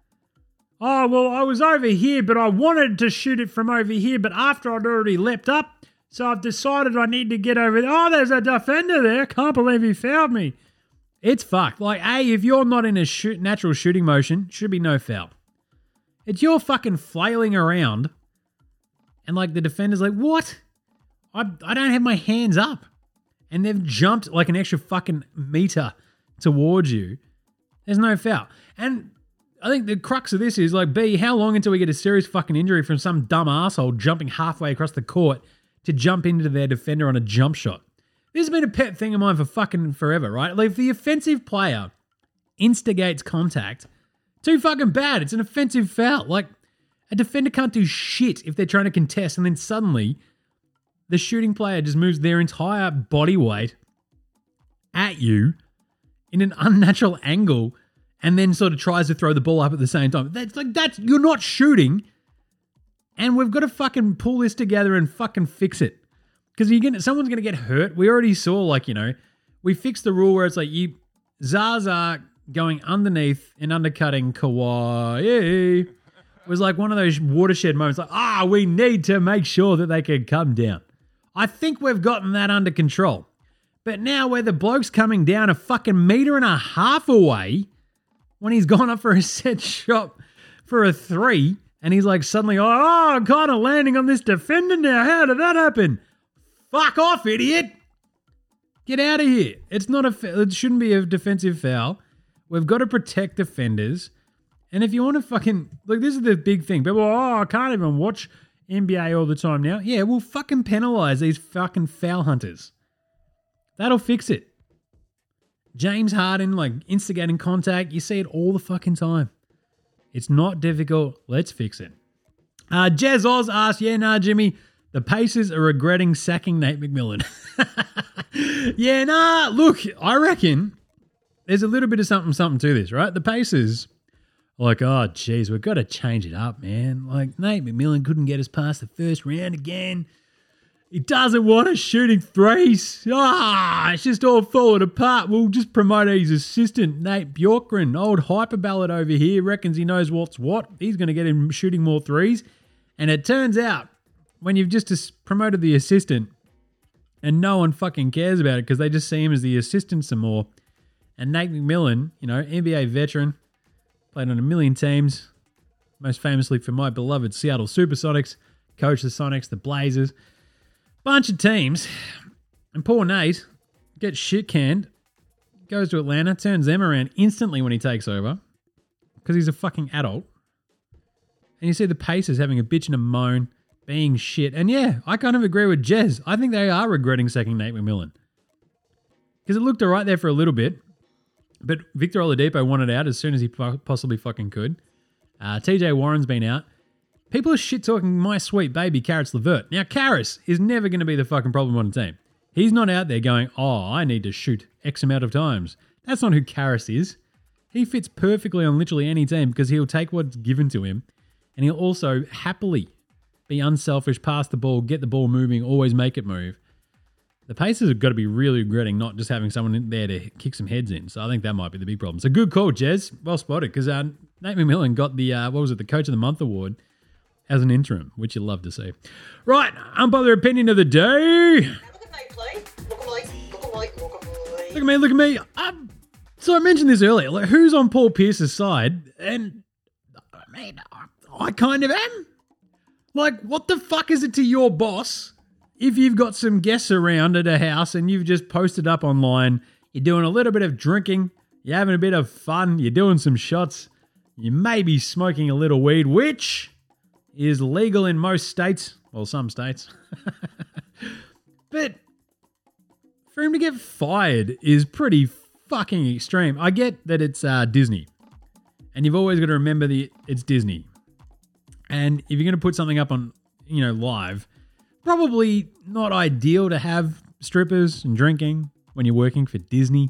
Oh, well, I was over here, but I wanted to shoot it from over here, but after I'd already leapt up, so I've decided I need to get over there. Oh, there's a defender there. Can't believe he fouled me. It's fucked. If you're not in a natural shooting motion, should be no foul. It's your fucking flailing around, and the defender's like, what? I don't have my hands up. And they've jumped an extra fucking meter towards you. There's no foul. And I think the crux of this is B, how long until we get a serious fucking injury from some dumb asshole jumping halfway across the court to jump into their defender on a jump shot? This has been a pet thing of mine for fucking forever, right? If the offensive player instigates contact, too fucking bad. It's an offensive foul. A defender can't do shit if they're trying to contest and then suddenly the shooting player just moves their entire body weight at you in an unnatural angle and then sort of tries to throw the ball up at the same time. That's you're not shooting, and we've got to fucking pull this together and fucking fix it. Because someone's going to get hurt. We already saw, we fixed the rule where it's Zaza going underneath and undercutting Kawhi. It was one of those watershed moments we need to make sure that they can come down. I think we've gotten that under control. But now where the bloke's coming down a fucking meter and a half away when he's gone up for a set shot for a 3 and he's suddenly, I'm kind of landing on this defender now. How did that happen? Fuck off, idiot. Get out of here. It shouldn't be a defensive foul. We've got to protect defenders. And if you want to fucking, this is the big thing. People I can't even watch NBA all the time now. Yeah, we'll fucking penalize these fucking foul hunters. That'll fix it. James Harden, instigating contact. You see it all the fucking time. It's not difficult. Let's fix it. Jez Oz asked, Jimmy, the Pacers are regretting sacking Nate McMillan. Look, I reckon there's a little bit of something to this, right? The Pacers oh, geez, we've got to change it up, man. Nate McMillan couldn't get us past the first round again. He doesn't want us shooting threes. It's just all falling apart. We'll just promote his assistant, Nate Bjorkgren, old hyper ballad over here, reckons he knows what's what. He's going to get him shooting more threes. And it turns out, when you've just promoted the assistant and no one fucking cares about it because they just see him as the assistant some more. And Nate McMillan, NBA veteran, played on a million teams, most famously for my beloved Seattle Supersonics, coached the Sonics, the Blazers, bunch of teams. And poor Nate gets shit canned, goes to Atlanta, turns them around instantly when he takes over because he's a fucking adult. And you see the Pacers having a bitch and a moan, being shit. And yeah, I kind of agree with Jez. I think they are regretting sacking Nate McMillan. Because it looked all right there for a little bit. But Victor Oladipo wanted out as soon as he possibly fucking could. TJ Warren's been out. People are shit-talking my sweet baby, Karis LeVert. Now, Karis is never going to be the fucking problem on a team. He's not out there going, I need to shoot X amount of times. That's not who Karis is. He fits perfectly on literally any team because he'll take what's given to him and he'll also happily be unselfish, pass the ball, get the ball moving, always make it move. The Pacers have got to be really regretting not just having someone in there to kick some heads in. So I think that might be the big problem. So good call, Jez. Well spotted, because Nate McMillan got the, the Coach of the Month award as an interim, which you love to see. Right, unpopular opinion of the day. Look at me. So I mentioned this earlier. Like, who's on Paul Pierce's side? And I mean, I kind of am. Like, what the fuck is it to your boss if you've got some guests around at a house and you've just posted up online, you're doing a little bit of drinking, you're having a bit of fun, you're doing some shots, you may be smoking a little weed, which is legal in most states, well, some states. But for him to get fired is pretty fucking extreme. I get that it's Disney, and you've always got to remember it's Disney. And if you're going to put something up on, live, probably not ideal to have strippers and drinking when you're working for Disney.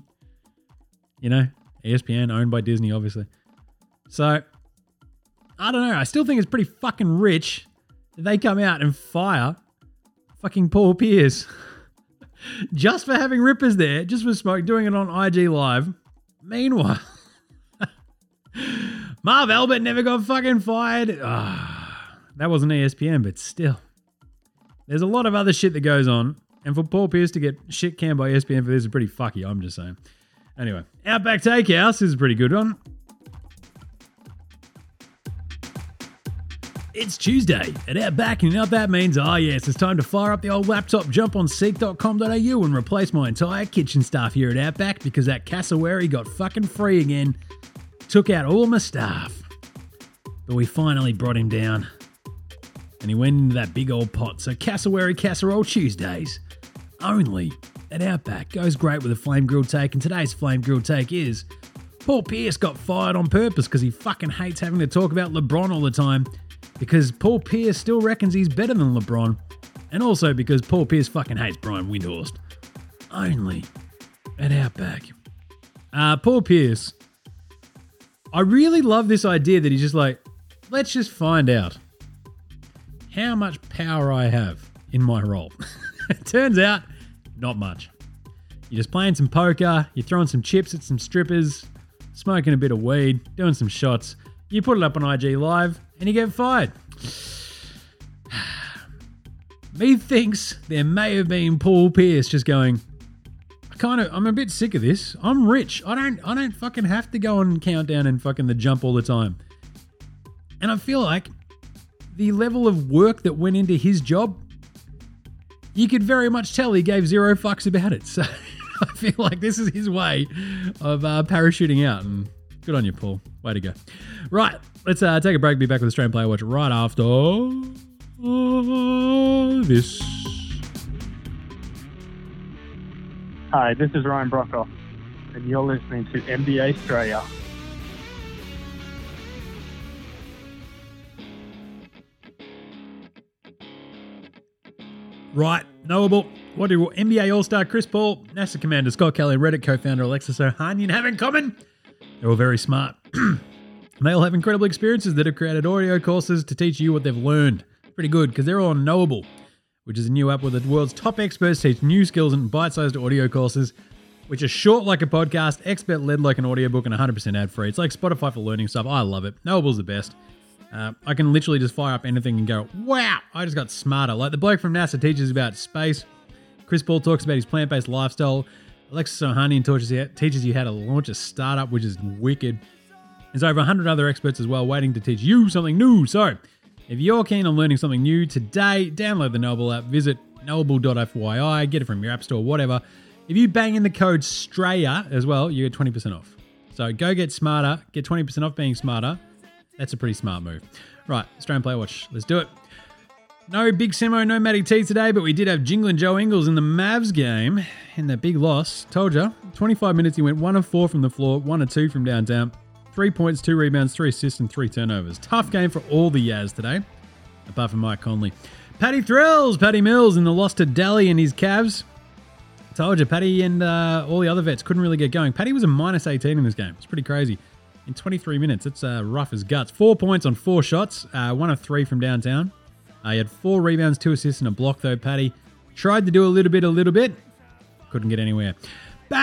ESPN, owned by Disney, obviously. So, I don't know. I still think it's pretty fucking rich that they come out and fire fucking Paul Pierce just for having rippers there, just for smoke, doing it on IG Live. Meanwhile, Marv Albert never got fucking fired. That wasn't ESPN, but still. There's a lot of other shit that goes on, and for Paul Pierce to get shit canned by ESPN for this is pretty fucky, I'm just saying. Anyway, Outback Takehouse is a pretty good one. It's Tuesday at Outback, and you know what that means? Yes, it's time to fire up the old laptop, jump on seek.com.au and replace my entire kitchen staff here at Outback because that cassowary got fucking free again. Took out all my staff. But we finally brought him down. And he went into that big old pot. So cassowary casserole Tuesdays. Only at Outback. Goes great with a flame grilled take. And today's flame grilled take is Paul Pierce got fired on purpose because he fucking hates having to talk about LeBron all the time. Because Paul Pierce still reckons he's better than LeBron. And also because Paul Pierce fucking hates Brian Windhorst. Only at Outback. Paul Pierce. I really love this idea that he's just like, let's just find out how much power I have in my role. It turns out, not much. You're just playing some poker, you're throwing some chips at some strippers, smoking a bit of weed, doing some shots. You put it up on IG Live, and you get fired. Methinks there may have been Paul Pierce just going, I'm a bit sick of this. I'm rich. I don't fucking have to go on Countdown and fucking The Jump all the time. And I feel like the level of work that went into his job, you could very much tell he gave zero fucks about it. So I feel like this is his way of parachuting out. And good on you, Paul. Way to go. Right, let's take a break. Be back with Australian Player Watch right after this. Hi, this is Ryan Brockhoff, and you're listening to NBA Australia. Right, knowable. What do NBA All-Star Chris Paul, NASA Commander Scott Kelly, and Reddit co-founder Alexis Ohanian have in common? They're all very smart. They all have incredible experiences that have created audio courses to teach you what they've learned. Pretty good, because they're all on Knowable, which is a new app where the world's top experts teach new skills in bite-sized audio courses, which are short like a podcast, expert-led like an audiobook, and 100% ad-free. It's like Spotify for learning stuff. I love it. Knowable's the best. I can literally just fire up anything and go, wow, I just got smarter. Like the bloke from NASA teaches about space. Chris Paul talks about his plant-based lifestyle. Alexis Ohanian teaches you how to launch a startup, which is wicked. There's over 100 other experts as well waiting to teach you something new. So, if you're keen on learning something new today, download the Knowable app, visit knowable.fyi, get it from your app store, whatever. If you bang in the code STRAYA as well, you get 20% off. So go get smarter, get 20% off being smarter. That's a pretty smart move. Right, Australian Player Watch, let's do it. No Big Simo, no Matty T today, but we did have Jingling Joe Ingles in the Mavs game in that big loss. Told you, 25 minutes he went 1 of 4 from the floor, 1 of 2 from downtown. 3 points, 2 rebounds, 3 assists, and 3 turnovers. Tough game for all the Yaz today, apart from Mike Conley. Paddy Mills in the loss to Daly and his Cavs. Told you, Paddy and all the other vets couldn't really get going. Paddy was a minus 18 in this game. It's pretty crazy. In 23 minutes, it's rough as guts. 4 points on 4 shots, 1 of 3 from downtown. He had 4 rebounds, 2 assists, and a block, though. Paddy tried to do a little bit. Couldn't get anywhere.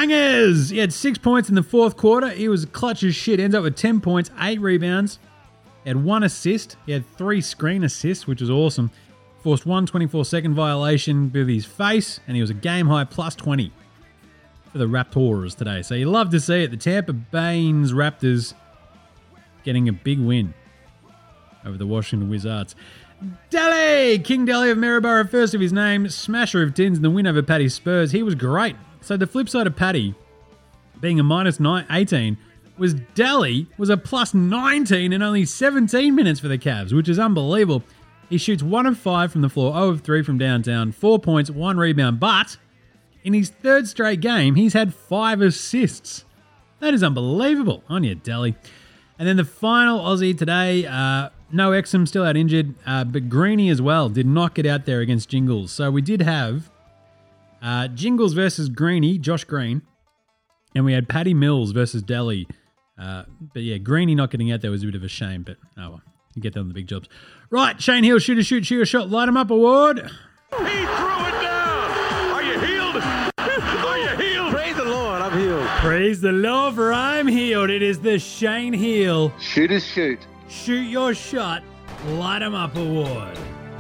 Bangers! He had 6 points in the fourth quarter. He was clutch as shit. Ends up with 10 points, 8 rebounds, He had 1 assist. He had 3 screen assists, which was awesome. Forced 1 24-second violation with his face, and he was a game-high plus 20 for the Raptors today. So you love to see it. The Tampa Bay's Raptors getting a big win over the Washington Wizards. Daly! King Daly of Maryborough, first of his name, smasher of tins in the win over Paddy Spurs. He was great. So the flip side of Paddy, being a minus 18, was Daly was a plus 19 in only 17 minutes for the Cavs, which is unbelievable. He shoots 1 of 5 from the floor, 0 of 3 from downtown, 4 points, 1 rebound, but in his 3rd straight game, he's had 5 assists. That is unbelievable. On you, Daly. And then the final Aussie today, no Exum, still out injured, but Greeny as well did not get out there against Jingles. So we did have Jingles versus Greeny, Josh Green, and we had Paddy Mills versus Daly. But yeah, Greeny not getting out there was a bit of a shame, but oh well, you get that on the big jobs. Right, Shane Hill, shoot your shot, light him up award. He threw it down. Are you healed? Are you healed? Praise the Lord, I'm healed. Praise the Lord, for I'm healed. It is the Shane Hill Shooters shoot. Shoot your shot, light him up award.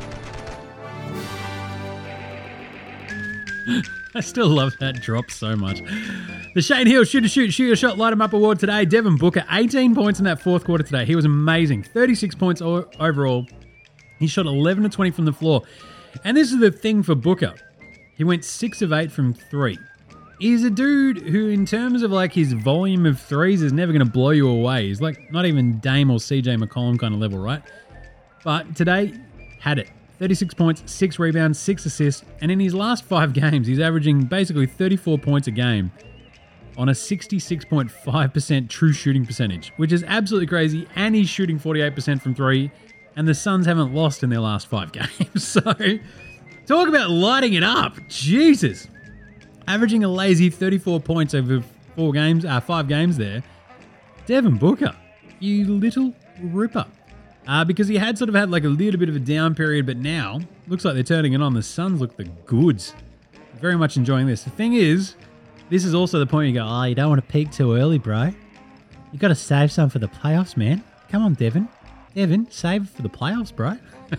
I still love that drop so much. The Shane Hill shoot your shot, light him up award today. Devin Booker, 18 points in that 4th quarter today. He was amazing. 36 points overall. He shot 11 of 20 from the floor. And this is the thing for Booker. He went 6 of 8 from 3. He's a dude who, in terms of like his volume of threes, is never going to blow you away. He's like not even Dame or CJ McCollum kind of level, right? But today, had it. 36 points, 6 rebounds, 6 assists, and in his last 5 games, he's averaging basically 34 points a game on a 66.5% true shooting percentage, which is absolutely crazy, and he's shooting 48% from 3, and the Suns haven't lost in their last 5 games. So, talk about lighting it up. Jesus. Averaging a lazy 34 points over 5 games there. Devin Booker, you little ripper. Because he had sort of had like a little bit of a down period, but now looks like they're turning it on. The Suns look the goods. Very much enjoying this. The thing is, this is also the point you go, oh, you don't want to peak too early, bro. You got to save some for the playoffs, man. Come on, Devin. Devin, save for the playoffs, bro.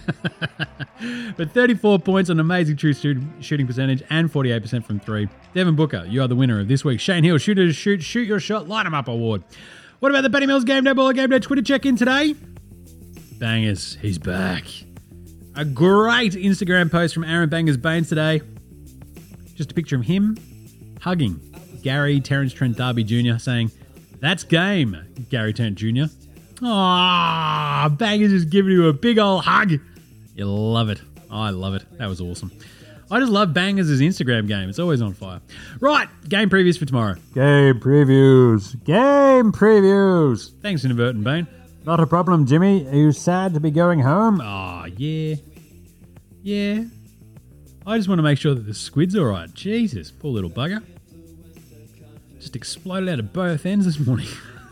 But 34 points on amazing true shooting percentage and 48% from 3. Devin Booker, you are the winner of this week's Shane Hill shoot your shot, light him up award. What about the Benny Mills Game Day Baller Game Day Twitter check-in today? Bangers, he's back. A great Instagram post from Aaron Bangers Baines today. Just a picture of him hugging Gary Terrence Trent Darby Jr. saying, "That's game, Gary Trent Jr." Aww, Bangers is giving you a big old hug. You love it. I love it. That was awesome. I just love Bangers' Instagram game. It's always on fire. Right, game previews for tomorrow. Game previews. Thanks, Inadvertent Bane. Not a problem, Jimmy. Are you sad to be going home? Oh, yeah. Yeah. I just want to make sure that the squid's all right. Jesus, poor little bugger. Just exploded out of both ends this morning.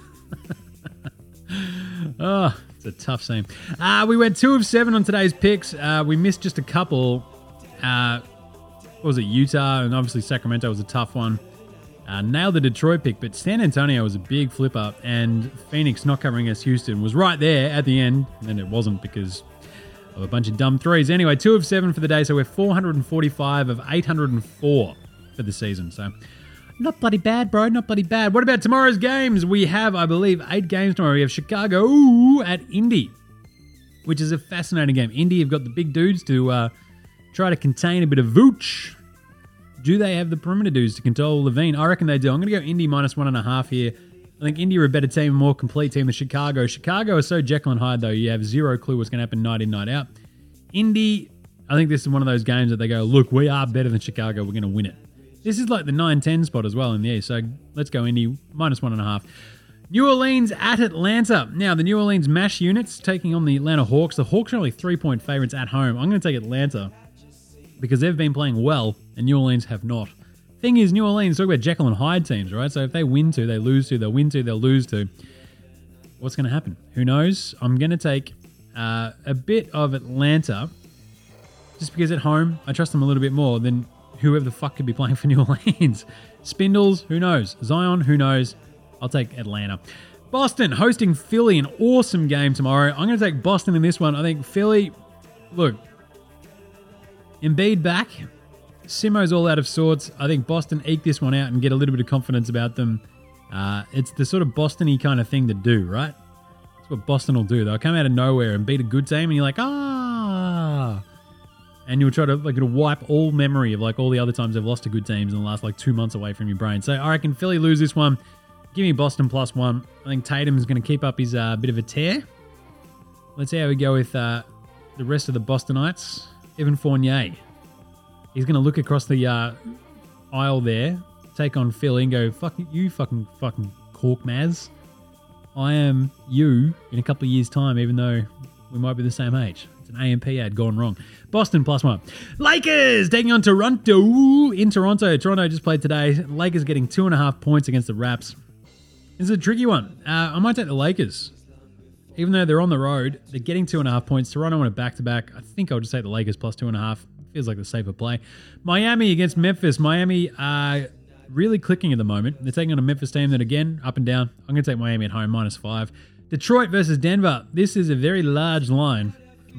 Oh, it's a tough scene. We went 2 of 7 on today's picks. We missed just a couple. What was it? Utah, and obviously Sacramento was a tough one. Nailed the Detroit pick, but San Antonio was a big flip up, and Phoenix not covering us Houston was right there at the end, and then it wasn't because of a bunch of dumb threes. Anyway, 2 of 7 for the day, so we're 445 of 804 for the season. So not bloody bad, bro. Not bloody bad. What about tomorrow's games? We have, I believe, 8 games tomorrow. We have Chicago at Indy, which is a fascinating game. Indy have got the big dudes to try to contain a bit of Vooch. Do they have the perimeter dudes to control Levine? I reckon they do. I'm going to go Indy minus 1.5 here. I think Indy are a better team, a more complete team than Chicago. Chicago is so Jekyll and Hyde, though. You have zero clue what's going to happen night in, night out. Indy, I think this is one of those games that they go, look, we are better than Chicago. We're going to win it. This is like the 9-10 spot as well in the East. So let's go Indy minus 1.5. New Orleans at Atlanta. Now, the New Orleans MASH units taking on the Atlanta Hawks. The Hawks are only 3-point favorites at home. I'm going to take Atlanta because they've been playing well and New Orleans have not. Thing is, New Orleans, talk about Jekyll and Hyde teams, right? So if they win 2, they lose 2, they'll win 2, they'll lose 2. What's going to happen? Who knows? I'm going to take a bit of Atlanta just because at home, I trust them a little bit more than whoever the fuck could be playing for New Orleans. Spindles, who knows? Zion, who knows? I'll take Atlanta. Boston hosting Philly, an awesome game tomorrow. I'm going to take Boston in this one. I think Philly, look, Embiid back. Simo's all out of sorts. I think Boston eke this one out and get a little bit of confidence about them. It's the sort of Boston-y kind of thing to do, right? That's what Boston will do. They'll come out of nowhere and beat a good team, and you're like, ah. And you'll try to it'll wipe all memory of all the other times they've lost to good teams in the last 2 months away from your brain. So I reckon Philly lose this one. Give me Boston +1. I think Tatum's going to keep up his bit of a tear. Let's see how we go with the rest of the Bostonites. Evan Fournier. He's going to look across the aisle there, take on Philly and go, fuck you, fucking cork Maz. I am you in a couple of years' time, even though we might be the same age. It's an AMP ad gone wrong. Boston +1. Lakers taking on Toronto in Toronto. Toronto just played today. Lakers getting 2.5 points against the Raps. This is a tricky one. I might take the Lakers. Even though they're on the road, they're getting 2.5 points. Toronto on a back-to-back. I think I'll just take the Lakers +2.5. Feels like the safer play. Miami against Memphis. Miami are really clicking at the moment. They're taking on a Memphis team that, again, up and down. I'm going to take Miami at home, -5. Detroit versus Denver. This is a very large line.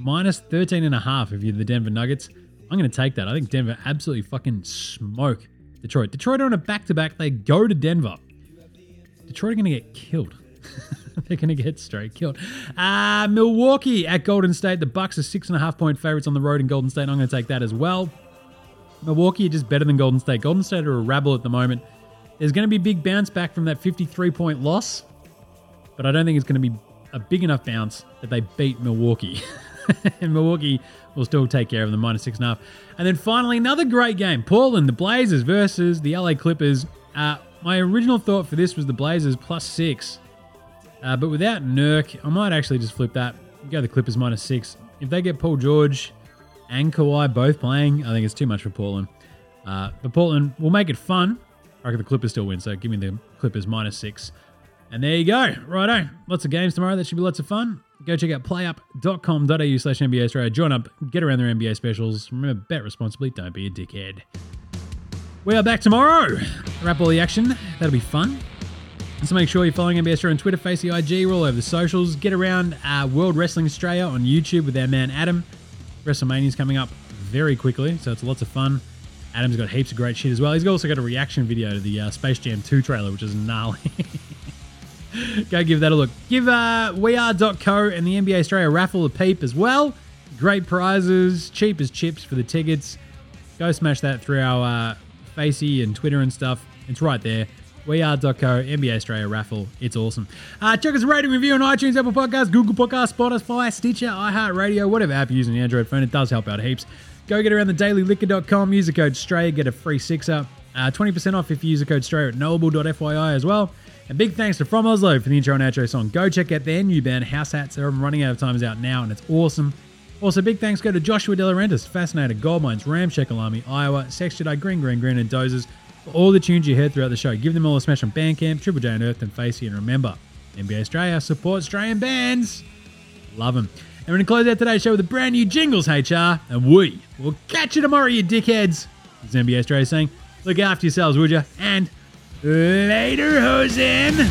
-13.5 if you're the Denver Nuggets. I'm going to take that. I think Denver absolutely fucking smoke Detroit. Detroit are on a back-to-back. They go to Denver. Detroit are going to get killed. They're going to get straight killed. Milwaukee at Golden State. The Bucks are 6.5-point favorites on the road in Golden State. I'm going to take that as well. Milwaukee are just better than Golden State. Golden State are a rabble at the moment. There's going to be a big bounce back from that 53-point loss, but I don't think it's going to be a big enough bounce that they beat Milwaukee. And Milwaukee will still take care of them, -6.5. And then finally, another great game. Portland, the Blazers versus the LA Clippers. My original thought for this was the Blazers +6. But without Nurk, I might actually just flip that. Go the Clippers -6. If they get Paul George and Kawhi both playing, I think it's too much for Portland. But Portland will make it fun. I reckon the Clippers still win, so give me the Clippers -6. And there you go. Righto. Lots of games tomorrow. That should be lots of fun. Go check out playup.com.au/NBA Australia. Join up. Get around their NBA specials. Remember, bet responsibly. Don't be a dickhead. We are back tomorrow. Wrap all the action. That'll be fun. So make sure you're following NBA Australia on Twitter, Facey IG. We're all over the socials. Get around World Wrestling Australia on YouTube with our man Adam. WrestleMania's coming up very quickly, so it's lots of fun. Adam's got heaps of great shit as well. He's also got a reaction video to the Space Jam 2 trailer, which is gnarly. Go give that a look. Give weare.co and the NBA Australia raffle a peep as well. Great prizes, cheap as chips for the tickets. Go smash that through our Facey and Twitter and stuff. It's right there. weare.co, NBA Australia raffle. It's awesome. Check us a rating review on iTunes, Apple Podcasts, Google Podcasts, Spotify, Stitcher, iHeartRadio, whatever app you use on your Android phone. It does help out heaps. Go get around the dailyliquor.com. Use the code STRAY. Get a free 6-er. 20% off if you use the code STRAY at knowable.fyi as well. And big thanks to From Oslo for the intro and outro song. Go check out their new band, House Hats. They're running out of time, is out now, and it's awesome. Also, big thanks go to Joshua De Laurentiis, Fascinator, Goldmines, Ramshackle Army, Iowa, Sex Jedi, Green, and Dozers. For all the tunes you heard throughout the show, give them all a smash on Bandcamp, Triple J and Earth, and Facey. And remember, NBA Australia, support Australian bands. Love them. And we're going to close out today's show with a brand new Jingles HR, and we will catch you tomorrow, you dickheads. It's NBA Australia saying, look after yourselves, would you? And later, Hosen.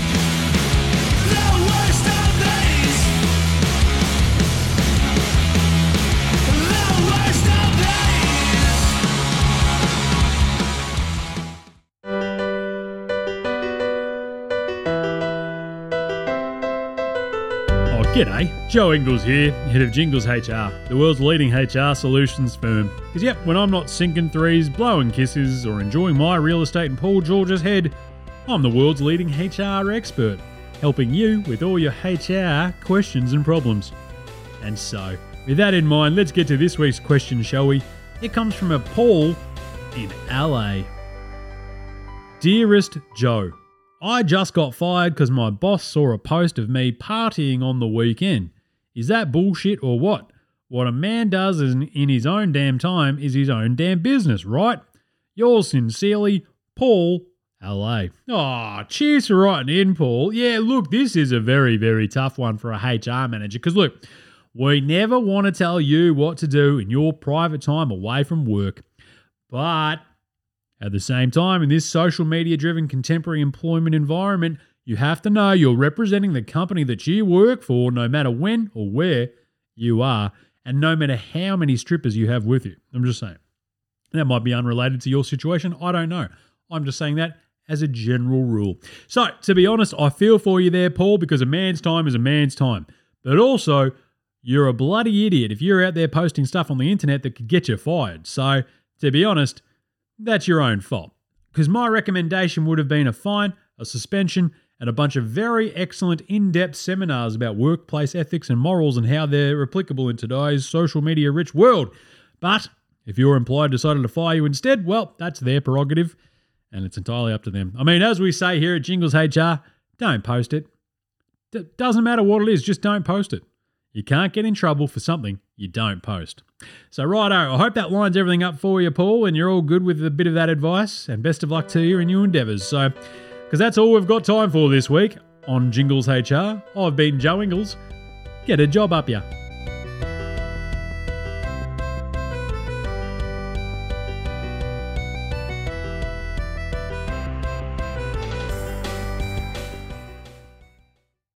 G'day, Joe Ingles here, head of Jingles HR, the world's leading HR solutions firm. Because yep, when I'm not sinking threes, blowing kisses, or enjoying my real estate in Paul George's head, I'm the world's leading HR expert, helping you with all your HR questions and problems. And so, with that in mind, let's get to this week's question, shall we? It comes from a Paul in LA. Dearest Joe, I just got fired because my boss saw a post of me partying on the weekend. Is that bullshit or what? What a man does in his own damn time is his own damn business, right? Yours sincerely, Paul, LA. Aw, cheers for writing in, Paul. Yeah, look, this is a very, very tough one for a HR manager because, look, we never want to tell you what to do in your private time away from work. But at the same time, in this social media-driven contemporary employment environment, You have to know you're representing the company that you work for, no matter when or where you are, and no matter how many strippers you have with you. I'm just saying. That might be unrelated to your situation. I don't know. I'm just saying that as a general rule. So, to be honest, I feel for you there, Paul, because a man's time is a man's time. But also, you're a bloody idiot if you're out there posting stuff on the internet that could get you fired. So, to be honest, that's your own fault. Because my recommendation would have been a fine, a suspension, and a bunch of very excellent in-depth seminars about workplace ethics and morals and how they're applicable in today's social media-rich world. But if your employer decided to fire you instead, well, that's their prerogative, and it's entirely up to them. I mean, as we say here at Jingles HR, don't post it. Doesn't matter what it is, just don't post it. You can't get in trouble for something you don't post. So righto, I hope that lines everything up for you, Paul, and you're all good with a bit of that advice, and best of luck to you in your endeavours. So, because that's all we've got time for this week on Jingles HR. I've been Joe Ingles. Get a job up ya.